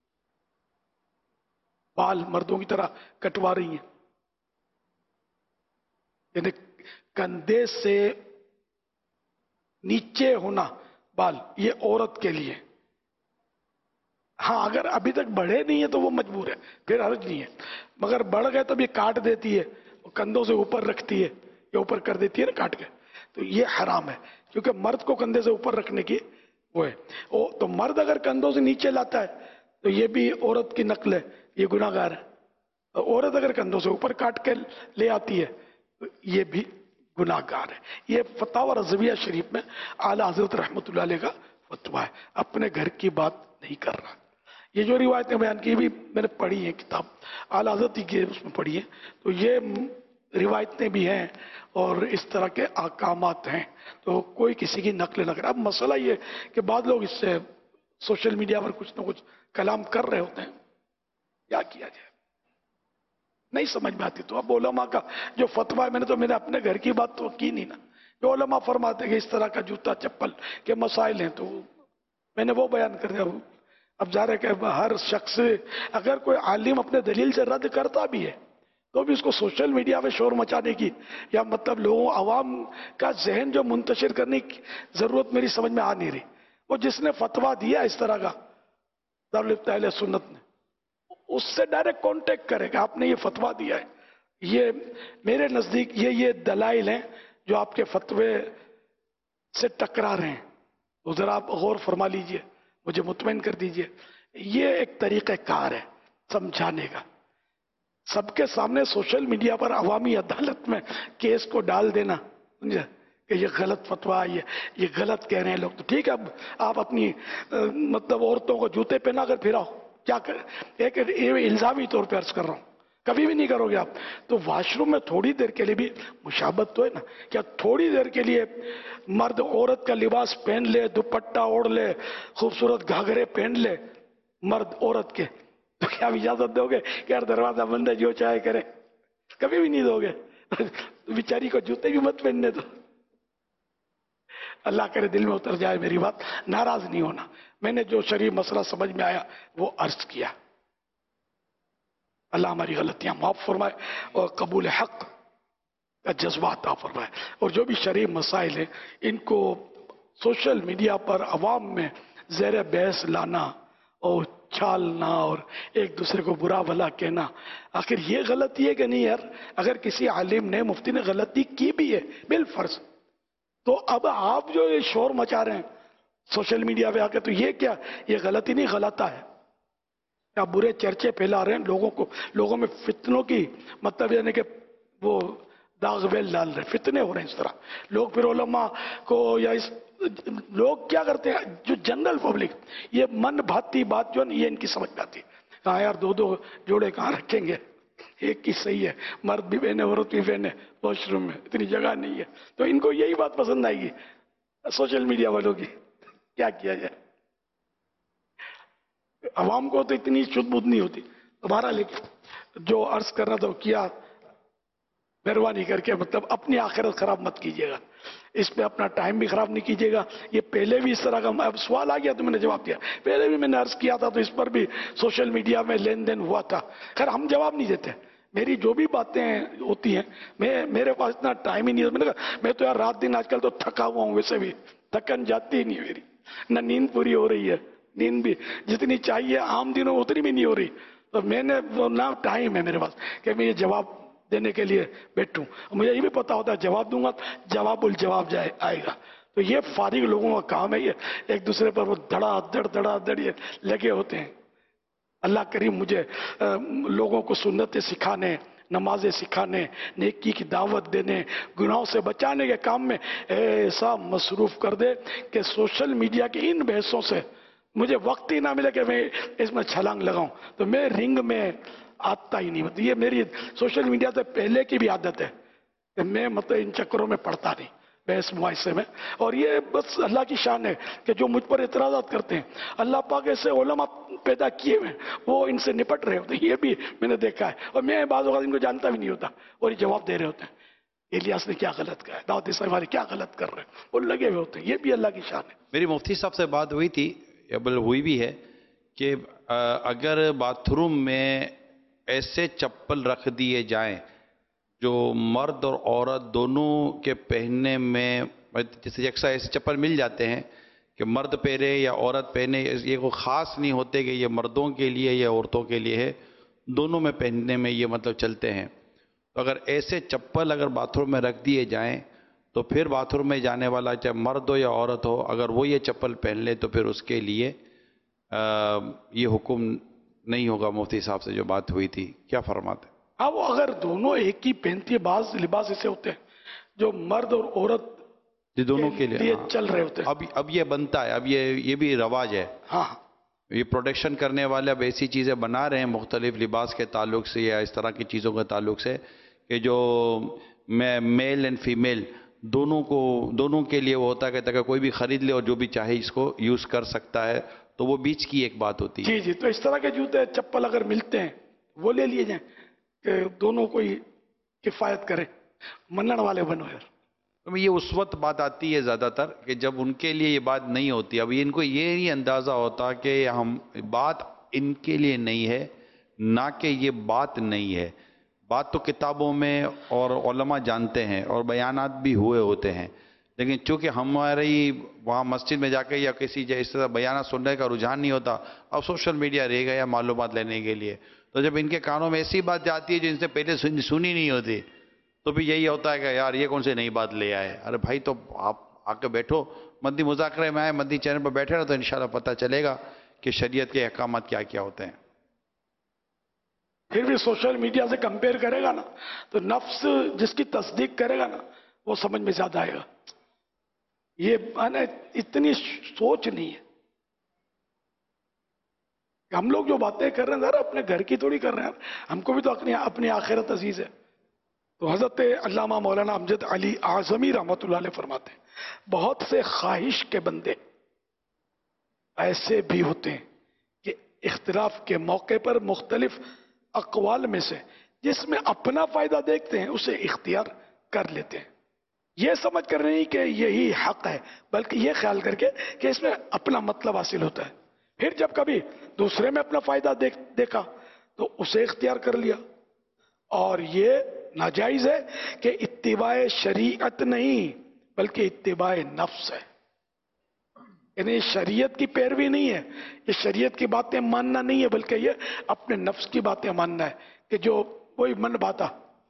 बाल मर्दों की तरह कटवा रही हैं, यानी कंधे से नीचे होना बाल, ये औरत के लिए। हाँ अगर अभी तक बढ़े नहीं है तो वो मजबूर है, फिर हर्ज नहीं है, मगर बढ़ गए तब ये काट देती है, कंधों से ऊपर रखती है या ऊपर कर देती है ना काट के, तो ये हराम है, क्योंकि मर्द को कंधे से ऊपर रखने की वो है। तो मर्द अगर कंधों से नीचे लाता है तो ये भी औरत की नकल है, ये गुनाहगार है। और औरत अगर कंधों से ऊपर काट के ले आती है तो ये भी गुनाहगार है। ये फतावा रज़विया शरीफ में आला हज़रत रहमतुल्लाह अलैह का फतवा है, अपने घर की बात नहीं कर रहा। ये जो रिवायतें बयान की भी मैंने पढ़ी है, किताब आला हज़रत की उसमें पढ़ी है, तो ये रिवायतें भी हैं और इस तरह के अहकामात हैं, तो कोई किसी की नकल न करे। अब मसला ये कि बाद लोग इससे सोशल मीडिया पर कुछ ना कुछ कलाम कर रहे होते हैं, क्या किया जाए नहीं समझ में आती। तो अब उलमा का जो फतवा है, मैंने अपने घर की बात तो की नहीं ना, जो उलमा फरमाते हैं कि इस तरह का जूता चप्पल के मसाइल हैं तो मैंने वो बयान कर दिया। अब जा रहे कि हर शख्स अगर कोई आलिम अपने दलील से रद्द करता भी है तो भी उसको सोशल मीडिया पे शोर मचाने की या मतलब लोगों आवाम का जहन जो मुंतशिर करने की जरूरत मेरी समझ में आ नहीं रही। वो जिसने फतवा दिया इस तरह का दारुल इफ्ता अहले सुन्नत ने, उससे डायरेक्ट कांटेक्ट करेगा, आपने ये फतवा दिया है, ये मेरे नजदीक ये दलाइल हैं जो आपके फतवे से टकरा रहे हैं, तो जरा आप गौर फरमा लीजिए, मुझे मुतमईन कर दीजिए। ये एक तरीक़ेकार है समझाने का। सबके सामने सोशल मीडिया पर अवामी अदालत में केस को डाल देना, समझे, कि ये गलत फतवा, ये गलत कह रहे हैं लोग, तो ठीक है, अब आप अपनी मतलब औरतों को जूते पहना कर फिराओ, क्या कर, एक इल्जामी तौर पर अर्ज कर रहा हूं, कभी भी नहीं करोगे आप। तो वॉशरूम में थोड़ी देर के लिए भी मुशाबत तो है ना, क्या थोड़ी देर के लिए मर्द औरत का लिबास पहन ले, दुपट्टा ओढ़ ले, खूबसूरत घाघरे पहन ले मर्द औरत के, तो क्या आप इजाजत दोगे कि यार दरवाजा बंद है जो चाहे करे? कभी भी नहीं दोगे। बेचारी को जूते भी मत पहनने दो। अल्लाह करे दिल में उतर जाए मेरी बात, नाराज नहीं होना। मैंने जो शरीफ मसला समझ में आया वो अर्ज किया। अल्लाह हमारी गलतियां माफ फरमाए और कबूल हक का जज्बा अता फरमाए। और जो भी शरीफ मसाइल है इनको सोशल मीडिया पर अवाम में ज़ेर बहस लाना और छालना और एक दूसरे को बुरा भला कहना, आखिर ये गलती है कि नहीं यार? अगर किसी आलिम ने, मुफ्ती ने गलती की भी है बिल फर्ज, तो अब आप जो ये शोर मचा रहे हैं सोशल मीडिया पे आके, तो ये क्या, ये गलती नहीं, गलता है। आप बुरे चर्चे फैला रहे हैं, लोगों में फितनों की मतलब यानी कि वो दाग बेल डाल रहे, फितने हो रहे हैं इस तरह। लोग फिर उलमा को या इस लोग क्या करते हैं, जो जनरल पब्लिक, ये मन भाती बात जो है ये इनकी समझ में आती है। कहा यार दो जोड़े कहाँ रखेंगे, एक ही सही है, मर्द भी पहने औरत भी पहने, वॉशरूम में इतनी जगह नहीं है, तो इनको यही बात पसंद आएगी सोशल मीडिया वालों की। क्या किया जाए, अवाम को तो इतनी शुद्ध बुद्ध नहीं होती तुम्हारा। लेकिन जो अर्ज करना तो किया, मेहरबानी करके मतलब अपनी आखिरत खराब मत कीजिएगा, इस पे अपना टाइम भी खराब नहीं कीजिएगा। ये पहले भी इस तरह का अब सवाल आ गया तो मैंने जवाब दिया, पहले भी मैंने अर्ज किया था तो इस पर भी सोशल मीडिया में लेन देन हुआ था। खैर हम जवाब नहीं देते, मेरी जो भी बातें होती हैं, मेरे पास इतना टाइम ही नहीं है। मैंने कहा मैं तो यार रात दिन आजकल तो थका हुआ हूँ, वैसे भी थकन जाती ही नहीं मेरी, ना नींद पूरी हो रही है, नींद भी जितनी चाहिए आम दिनों उतनी भी नहीं हो रही, तो मैंने ना टाइम है मेरे पास कि मैं ये जवाब देने के लिए बैठूं। मुझे ये भी पता होता है जवाब दूंगा जवाबुल जवाब जाए आएगा। तो ये फारिग लोगों का काम है, ये एक दूसरे पर वो धड़ाधड़ ये लगे होते हैं। अल्लाह करीम मुझे लोगों को सुन्नतें सिखाने, नमाजें सिखाने, नेकी की दावत देने, गुनाहों से बचाने के काम में ऐसा मसरूफ कर दे कि सोशल मीडिया की इन बहसों से मुझे वक्त ही ना मिले कि मैं इसमें छलांग लगाऊं, तो मैं रिंग में आता ही नहीं। मतलब ये मेरी सोशल मीडिया से पहले की भी आदत है कि मैं मतलब इन चक्करों में पड़ता नहीं, बहस मुआशरे में। और ये बस अल्लाह की शान है कि जो मुझ पर इतराज़ात करते हैं, अल्लाह पाक ऐसे उलमा पैदा किए हुए वो इनसे निपट रहे होते हैं, ये भी मैंने देखा है। और मैं बाज़ वक़्त इनको जानता भी नहीं होता और ये जवाब दे रहे होते हैं, इलियास ने क्या गलत कहा है, दाऊद इस्लाम वाले क्या गलत कर रहे हैं, वो लगे हुए होते हैं। ये भी अल्लाह की शान है। मेरी मुफ्ती साहब से बात हुई थी, हुई भी है कि अगर बाथरूम में ऐसे चप्पल रख दिए जाएं जो मर्द और औरत दोनों के पहनने में, जैसे अक्सर ऐसे चप्पल मिल जाते हैं कि मर्द पहने या औरत पहने, ये कोई ख़ास नहीं होते कि ये मर्दों के लिए या औरतों के लिए है, दोनों में पहनने में ये मतलब चलते हैं। तो अगर ऐसे चप्पल अगर बाथरूम में रख दिए जाएं तो फिर बाथरूम में जाने वाला चाहे मर्द हो या औरत हो, अगर वो ये चप्पल पहन ले तो फिर उसके लिए ये हुक्म नहीं होगा। मुफ्ती साहब से जो बात हुई थी, क्या फरमाते? हाँ, वो अगर दोनों एक ही पहनती है, बाज लिबास ऐसे होते हैं जो मर्द और औरत दोनों के लिए हाँ, चल रहे होते हैं। अब ये बनता है, अब ये भी रवाज है। हाँ, ये प्रोटेक्शन करने वाले अब ऐसी चीज़ें बना रहे हैं मुख्तलिफ लिबास के ताल्लुक से या इस तरह की चीज़ों के ताल्लुक से कि जो मेल एंड फीमेल दोनों के लिए वो होता है कि ताकि कोई भी खरीद ले और जो भी चाहे इसको यूज़ कर सकता है। तो वो बीच की एक बात होती है। जी, तो इस तरह के जूते चप्पल अगर मिलते हैं वो ले लिए जाएं कि दोनों कोई किफ़ायत करे, मनण वाले बनो यार। तो ये उस वक्त बात आती है ज़्यादातर कि जब उनके लिए ये बात नहीं होती। अब इनको ये नहीं अंदाज़ा होता कि हम बात इनके लिए नहीं है, ना कि ये बात नहीं है। बात तो किताबों में और उलमा जानते हैं और बयानात भी हुए होते हैं, लेकिन चूंकि हमारी वहाँ मस्जिद में जाकर या किसी इस तरह बयाना सुनने का रुझान नहीं होता, अब सोशल मीडिया रह गया मालूमात लेने के लिए। तो जब इनके कानों में ऐसी बात जाती है जो इनसे पहले सुनी नहीं होती, तो भी यही होता है कि यार ये कौन सी नई बात ले आए। अरे भाई, तो आप आके बैठो, मद्दी मुज़ाकरे में आए, मद्दी चैनल पर बैठे ना, तो इंशाल्लाह पता चलेगा कि शरीयत के अहकामात क्या क्या होते हैं। फिर भी सोशल मीडिया से कंपेयर करेगा ना तो नफ्स जिसकी तस्दीक करेगा ना वो समझ में ज्यादा आएगा। ये माने इतनी सोच नहीं है। हम लोग जो बातें कर रहे हैं यार अपने घर की थोड़ी कर रहे हैं, हमको भी तो अपनी आखिरत अजीज है। तो हजरत अल्लामा मौलाना अमजद अली आजमी रहमतुल्लाह अलैह फरमाते हैं, बहुत से ख्वाहिश के बंदे ऐसे भी होते हैं कि इख्तिलाफ के मौके पर मुख्तलिफ अकवाल में से जिसमें अपना फायदा देखते हैं उसे इख्तियार कर लेते हैं, यह समझ कर नहीं कि यही हक है, बल्कि यह ख्याल करके कि इसमें अपना मतलब हासिल होता है। फिर जब कभी दूसरे में अपना फायदा देखा तो उसे इख्तियार कर लिया। और ये नाजायज है कि इत्तिबाए शरीयत नहीं बल्कि इत्तिबाए नफ्स है। यानी शरीयत की पैरवी नहीं है, ये शरीयत की बातें मानना नहीं है, बल्कि ये अपने नफ्स की बातें मानना है कि जो कोई मन बाता।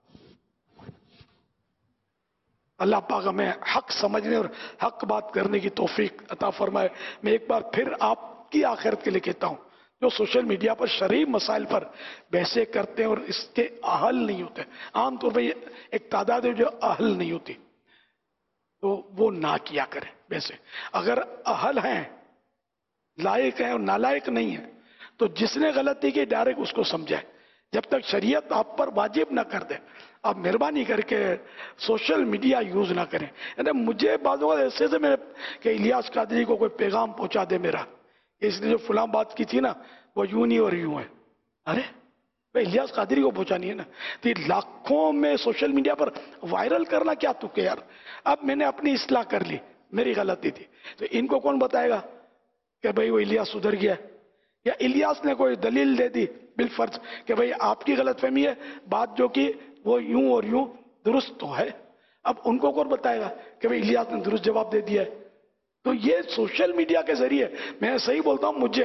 अल्लाह पाक हमें हक समझने और हक बात करने की तौफीक अता फरमाए। मैं एक बार फिर आपकी आखिरत के लिए कहता हूं, जो सोशल मीडिया पर शरई मसाइल पर बहसें करते हैं और इसके अहल नहीं होते, आमतौर पर एक तादाद है जो अहल नहीं होती, तो वो ना किया करें। वैसे अगर अहल हैं, लायक हैं और नालायक नहीं है, तो जिसने गलती की डायरेक्ट उसको समझाए। जब तक शरीयत आप पर वाजिब ना कर दे, आप मेहरबानी करके सोशल मीडिया यूज ना करें। यानी मुझे बाजू ऐसे से मेरे कि इलियास कादरी को कोई पैगाम पहुंचा दे मेरा, इसने जो फुलां बात की थी ना वो यूं नहीं और यूं है। अरे भाई इलियास कादरी को पहुंचानी है ना, तो लाखों में सोशल मीडिया पर वायरल करना क्या तुके यार। अब मैंने अपनी इस्लाह कर ली, मेरी गलती थी, तो इनको कौन बताएगा कि भाई वो इलियास सुधर गया, या इलियास ने कोई दलील दे दी बिलफर्ज कि भाई आपकी गलतफहमी है, बात जो कि वो यूं और यूं दुरुस्त तो है। अब उनको कौन बताएगा कि भाई इलियास ने दुरुस्त जवाब दे दिया है। तो ये सोशल मीडिया के जरिए, मैं सही बोलता हूं, मुझे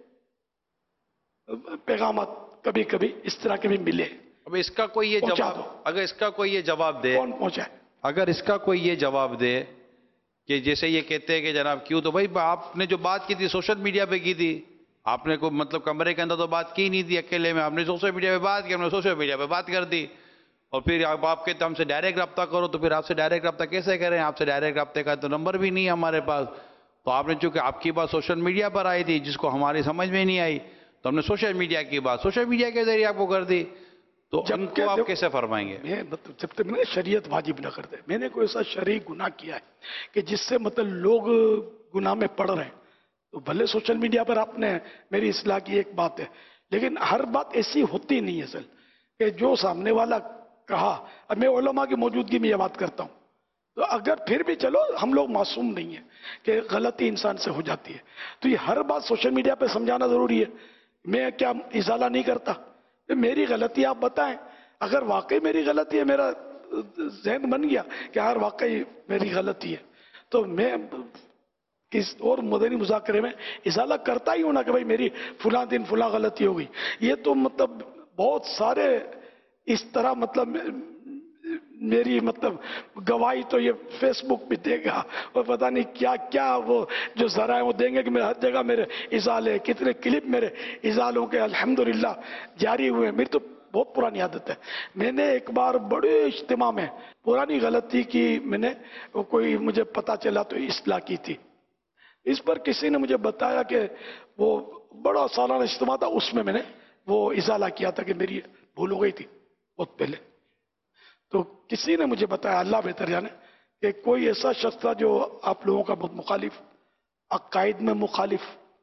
पैगाम कभी कभी इस तरह के भी मिले। अब इसका कोई ये जवाब, अगर इसका कोई ये जवाब दे, कौन पहुंचाए? अगर इसका कोई ये जवाब दे कि जैसे ये कहते हैं कि जनाब क्यों, तो भाई आपने जो बात की थी सोशल मीडिया पे की थी, आपने को मतलब कमरे के अंदर तो बात की नहीं थी अकेले में, आपने सोशल मीडिया पे बात की, हमने सोशल मीडिया पे बात कर दी। और फिर आप कहते हमसे डायरेक्ट रब्ता करो, तो फिर आपसे डायरेक्ट रब्ता कैसे करें? आपसे डायरेक्ट रब्ते का तो नंबर भी नहीं है हमारे पास। तो आपने चूंकि आपकी बात सोशल मीडिया पर आई थी जिसको हमारी समझ में नहीं आई, तो हमने सोशल मीडिया की बात सोशल मीडिया के जरिए आपको कर दी, तो उनको आप कैसे फरमाएंगे? जब तक मैंने शरीयत वाजिब न कर दे, मैंने कोई ऐसा शरई गुनाह किया है कि जिससे मतलब लोग गुनाह में पड़ रहे हैं, तो भले सोशल मीडिया पर आपने मेरी इस्लाह की एक बात है, लेकिन हर बात ऐसी होती नहीं है सर कि जो सामने वाला कहा। अब मैं उलमा की मौजूदगी में यह बात करता हूं, तो अगर फिर भी चलो हम लोग मासूम नहीं है कि गलती इंसान से हो जाती है, तो ये हर बात सोशल मीडिया पे समझाना जरूरी है। मैं क्या इजाला नहीं करता, मेरी गलती आप बताएं, अगर वाकई मेरी गलती है, मेरा जहन बन गया कि यार वाकई मेरी गलती है, तो मैं किस और मदनी मुज़ाकरे में इजाला करता ही हूं ना कि भाई मेरी फुला दिन फुला गलती हो गई। ये तो मतलब बहुत सारे इस तरह मतलब मेरी मतलब गवाही तो ये फेसबुक पे देगा और पता नहीं क्या क्या वो जो जरा है वो देंगे कि मेरे हर जगह मेरे इजाले, कितने क्लिप मेरे इजालों के अल्हम्दुलिल्लाह जारी हुए। मेरी तो बहुत पुरानी आदत है, मैंने एक बार बड़े इज्तिमा में पुरानी गलती की, मैंने वो कोई मुझे पता चला तो इस्लाह की थी। इस पर किसी ने मुझे बताया कि वो बड़ा सालाना इज्तिमा था, उसमें मैंने वो इजाला किया था कि मेरी भूल हो गई थी बहुत पहले। तो किसी ने मुझे बताया, अल्लाह बेहतर जाने, कि कोई ऐसा शख्स था जो आप लोगों का बहुत मुखालिफ, अकायद में मुखालिफ,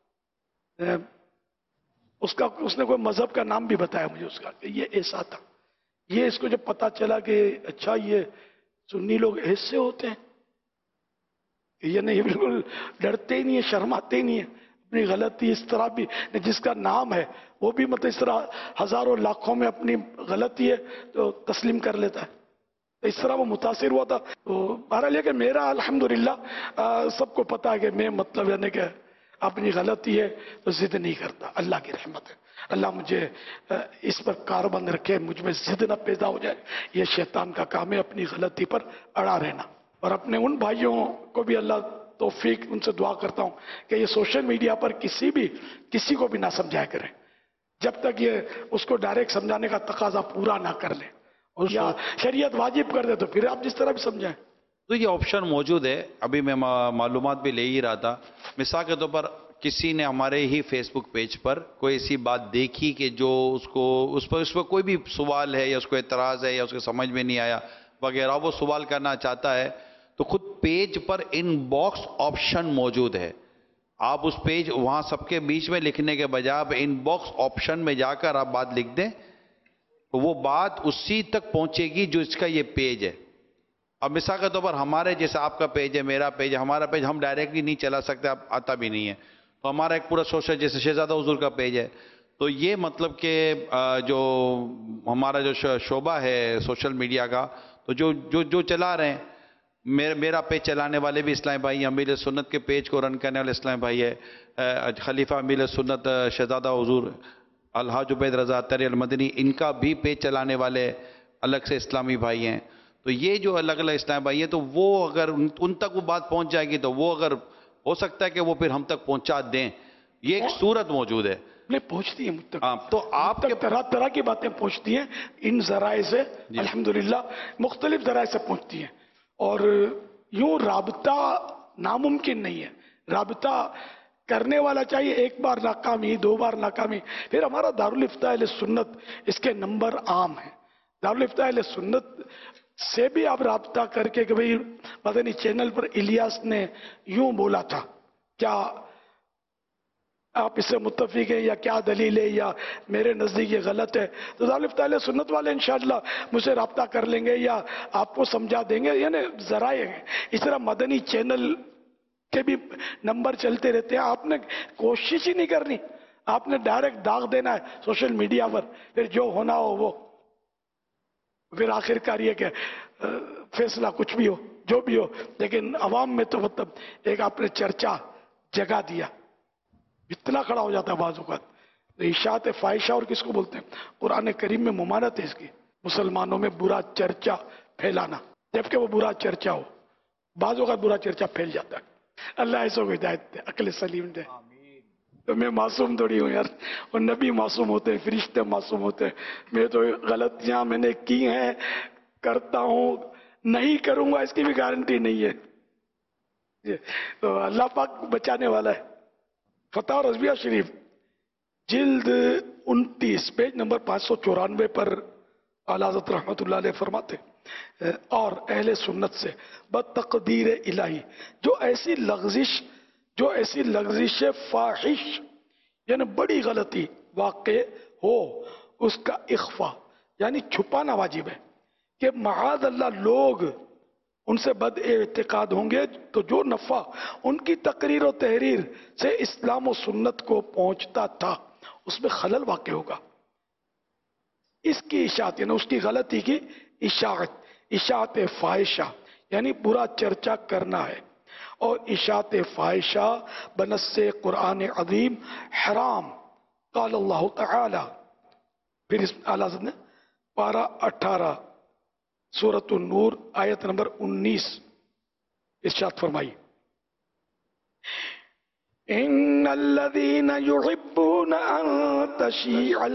उसने कोई मजहब का नाम भी बताया मुझे उसका, कि ये ऐसा था। ये इसको जब पता चला कि अच्छा ये सुन्नी लोग ऐसे होते हैं, ये नहीं बिल्कुल डरते ही नहीं है, शर्माते ही नहीं है, अपनी गलती इस तरह भी, जिसका नाम है वो भी मतलब इस तरह हजारों लाखों में अपनी गलती है तो तस्लीम कर लेता है। तो इस तरह वो मुतासिर हुआ था। तो बहरहाल कि मेरा अल्हम्दुलिल्लाह सबको पता है कि मैं मतलब यानी कि अपनी गलती है तो जिद नहीं करता, अल्लाह की रहमत है। अल्लाह मुझे इस पर कारबंद रखे, मुझ में जिद न पैदा हो जाए, ये शैतान का काम है अपनी गलती पर अड़ा रहना। और अपने उन भाइयों को भी अल्लाह तौफीक, उनसे दुआ करता हूं कि ये सोशल मीडिया पर किसी को भी ना समझाया करें। جب تک یہ اس کو ڈائریکٹ سمجھانے کا تقاضا پورا نہ کر لے یا شریعت واجب کر دے تو پھر آپ جس طرح بھی سمجھائیں. تو یہ آپشن موجود ہے. ابھی میں معلومات بھی لے ہی رہا تھا. مثال کے طور پر کسی نے ہمارے ہی فیس بک پیج پر کوئی ایسی بات دیکھی کہ جو اس پر کوئی بھی سوال ہے یا اس کو اعتراض ہے یا اس کو سمجھ میں نہیں آیا وغیرہ, وہ سوال کرنا چاہتا ہے تو خود پیج پر ان باکس آپشن موجود ہے. آپ اس پیج وہاں سب کے بیچ میں لکھنے کے بجائے آپ ان باکس آپشن میں جا کر آپ بات لکھ دیں تو وہ بات اسی تک پہنچے گی جو اس کا یہ پیج ہے. اب مثال کے طور پر ہمارے جیسے آپ کا پیج ہے, میرا پیج ہے, ہمارا پیج ہم ڈائریکٹلی نہیں چلا سکتے, آتا بھی نہیں ہے, تو ہمارا ایک پورا سوشل جیسے شہزادہ حضور کا پیج ہے, تو یہ مطلب کہ جو ہمارا جو شعبہ ہے سوشل میڈیا کا, تو جو چلا رہے ہیں, میرا پیج چلانے والے بھی اسلام بھائی ہیں, امیر سنت کے پیج کو رن کرنے والے اسلام بھائی ہے, خلیفہ امیر سنت شہزادہ حضور الحاج عبید رضا تری المدنی, ان کا بھی پیج چلانے والے الگ سے اسلامی بھائی ہیں. تو یہ جو الگ الگ اسلام بھائی ہیں, تو وہ اگر ان تک وہ بات پہنچ جائے گی تو وہ اگر ہو سکتا ہے کہ وہ پھر ہم تک پہنچا دیں. یہ ایک صورت موجود ہے. پہنچتی ہیں مجھ تک, تو آپ کے طرح کی باتیں پہنچتی ہیں ان ذرائع سے, الحمدللہ مختلف ذرائع سے پہنچتی ہیں. اور یوں رابطہ ناممکن نہیں ہے, رابطہ کرنے والا چاہیے. ایک بار ناکامی, 2 بار ناکامی, پھر ہمارا دارالفتاء اہل سنت اس کے نمبر عام ہیں. دارالفتاء اہل سنت سے بھی آپ رابطہ کر کے کہ بھئی مدنی چینل پر الیاس نے یوں بولا تھا, کیا آپ اس سے متفق ہیں یا کیا دلیل ہے یا میرے نزدیک یہ غلط ہے, تو دارالفتاء اہل سنت والے انشاءاللہ مجھ سے رابطہ کر لیں گے یا آپ کو سمجھا دیں گے. یعنی ذرائع ہیں. اس طرح مدنی چینل کے بھی نمبر چلتے رہتے ہیں. آپ نے کوشش ہی نہیں کرنی, آپ نے ڈائریکٹ داغ دینا ہے سوشل میڈیا پر, پھر جو ہونا ہو وہ, پھر آخر کار یہ کہ فیصلہ کچھ بھی ہو جو بھی ہو, لیکن عوام میں تو مطلب ایک آپ نے چرچا جگہ دیا, اتنا کھڑا ہو جاتا ہے بعض اوقات. اشاعت فاحشہ اور کس کو بولتے ہیں؟ قرآن کریم میں ممانعت ہے اس کی, مسلمانوں میں برا چرچا پھیلانا, جبکہ وہ برا چرچا ہو. بعض اوقات برا چرچا پھیل جاتا ہے. اللہ ایسوں کو ہدایت دے, عقل سلیم دے. تو میں معصوم تھوڑی ہوں یار, اور نبی معصوم ہوتے ہیں, فرشتے معصوم ہوتے ہیں. میں تو غلطیاں میں نے کی ہیں, کرتا ہوں, نہیں کروں گا اس کی بھی گارنٹی نہیں ہے. تو اللہ پاک بچانے والا ہے. فتح رضویہ شریف جلد 29 پیج نمبر 594 پر اعلیٰ حضرت رحمت اللہ علیہ فرماتے, اور اہل سنت سے بتقدیر الہی جو ایسی لغزش فاحش یعنی بڑی غلطی واقع ہو, اس کا اخفا یعنی چھپانا واجب ہے. کہ معاذ اللہ لوگ ان سے بد اعتقاد ہوں گے تو جو نفع ان کی تقریر و تحریر سے اسلام و سنت کو پہنچتا تھا اس میں خلل واقع ہوگا. اس کی اشاعت یعنی اس کی غلطی کی اشاعت فاحشہ یعنی برا چرچا کرنا ہے. اور اشاعت فاحشہ بنص قرآن عظیم حرام. قال اللہ تعالی, پھر اس اعلیٰ حضرت نے پارہ 18 سورۃ النور آیت نمبر 19 ارشاد فرمائی, ان الذين يحبون ان تشيع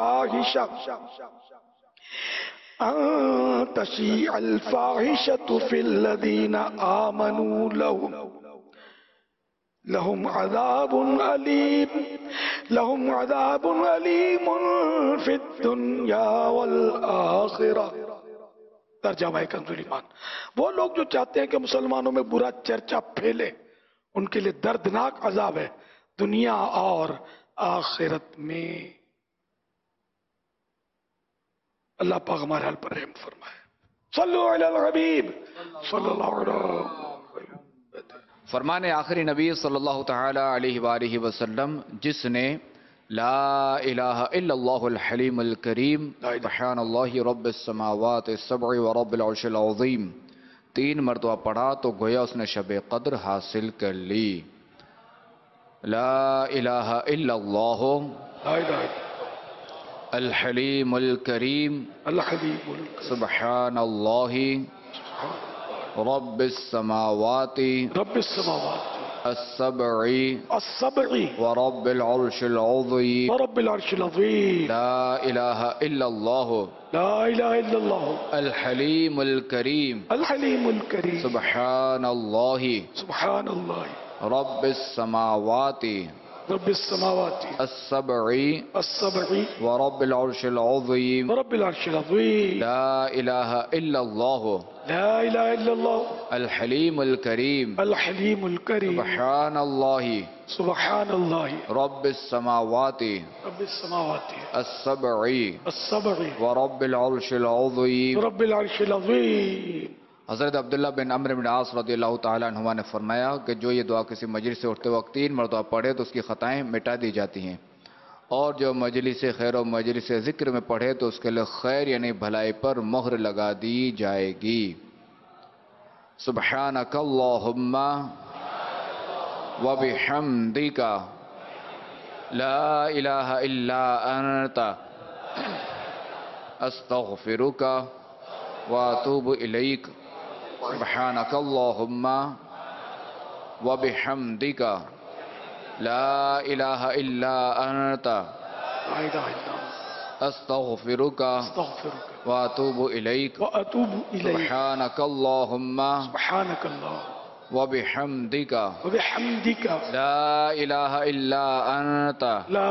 الفاحشة في الذين آمنوا لهم عذاب أليم في الدنيا والآخرة. ترجمہ کنز ایمان, وہ لوگ جو چاہتے ہیں کہ مسلمانوں میں برا چرچا پھیلے ان کے لیے دردناک عذاب ہے دنیا اور آخرت میں. اللہ پاک ہمارے حال پر رحم فرمائے. صلو علی الحبیب صلی اللہ علیہ وسلم. فرمان آخری نبی صلی اللہ تعالی علیہ وآلہ وسلم, جس نے لا الہ الا اللہ الحلیم الکریم سبحان اللہ رب السماوات السبع و رب العرش العظیم 3 مرتبہ پڑھا تو گویا اس نے شب قدر حاصل کر لی. لا الہ الا اللہ الحلیم الکریم سبحان اللہ رب السماوات السبع ورب العرش العظيم ورب العرش العظيم لا إله إلا الله لا إله إلا الله الحليم الكريم الحليم الكريم سبحان الله سبحان الله رب السماوات رب السماوات السبع ورب العرش العظيم ورب العرش العظيم لا إله إلا الله لا إله إلا الله الحليم الكريم الحليم الكريم سبحان الله سبحان الله رب السماوات رب السماوات السبع ورب العرش العظيم ورب العرش العظيم. حضرت عبداللہ بن عمرو بن عاص رضی اللہ تعالیٰ عنہما نے فرمایا کہ جو یہ دعا کسی مجلس سے اٹھتے وقت 3 مرتبہ پڑھے تو اس کی خطائیں مٹا دی جاتی ہیں، اور جو مجلس خیر و مجلس ذکر میں پڑھے تو اس کے لیے خیر یعنی بھلائی پر مہر لگا دی جائے گی. سبحانک اللہم وبحمدک لا الہ الا انت استغفرک واتوب الیک. سبحانک اللہم وبحمدک لا الہ الا انت استغفرک واتوب الیک. سبحانک اللہم وبحمدک لا الہ الا انت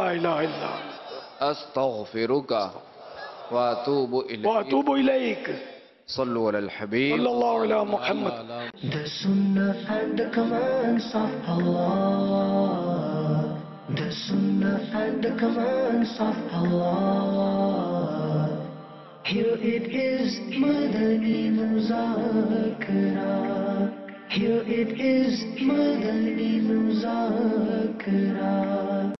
استغفرک واتوب الیک. صلو علی الحبیب صلی اللہ علیہ محمد. The Sunnah and the commands of Allah. The Sunnah and the commands of Allah. Here it is, Madani Muzakara. Here it is, Madani Muzakara.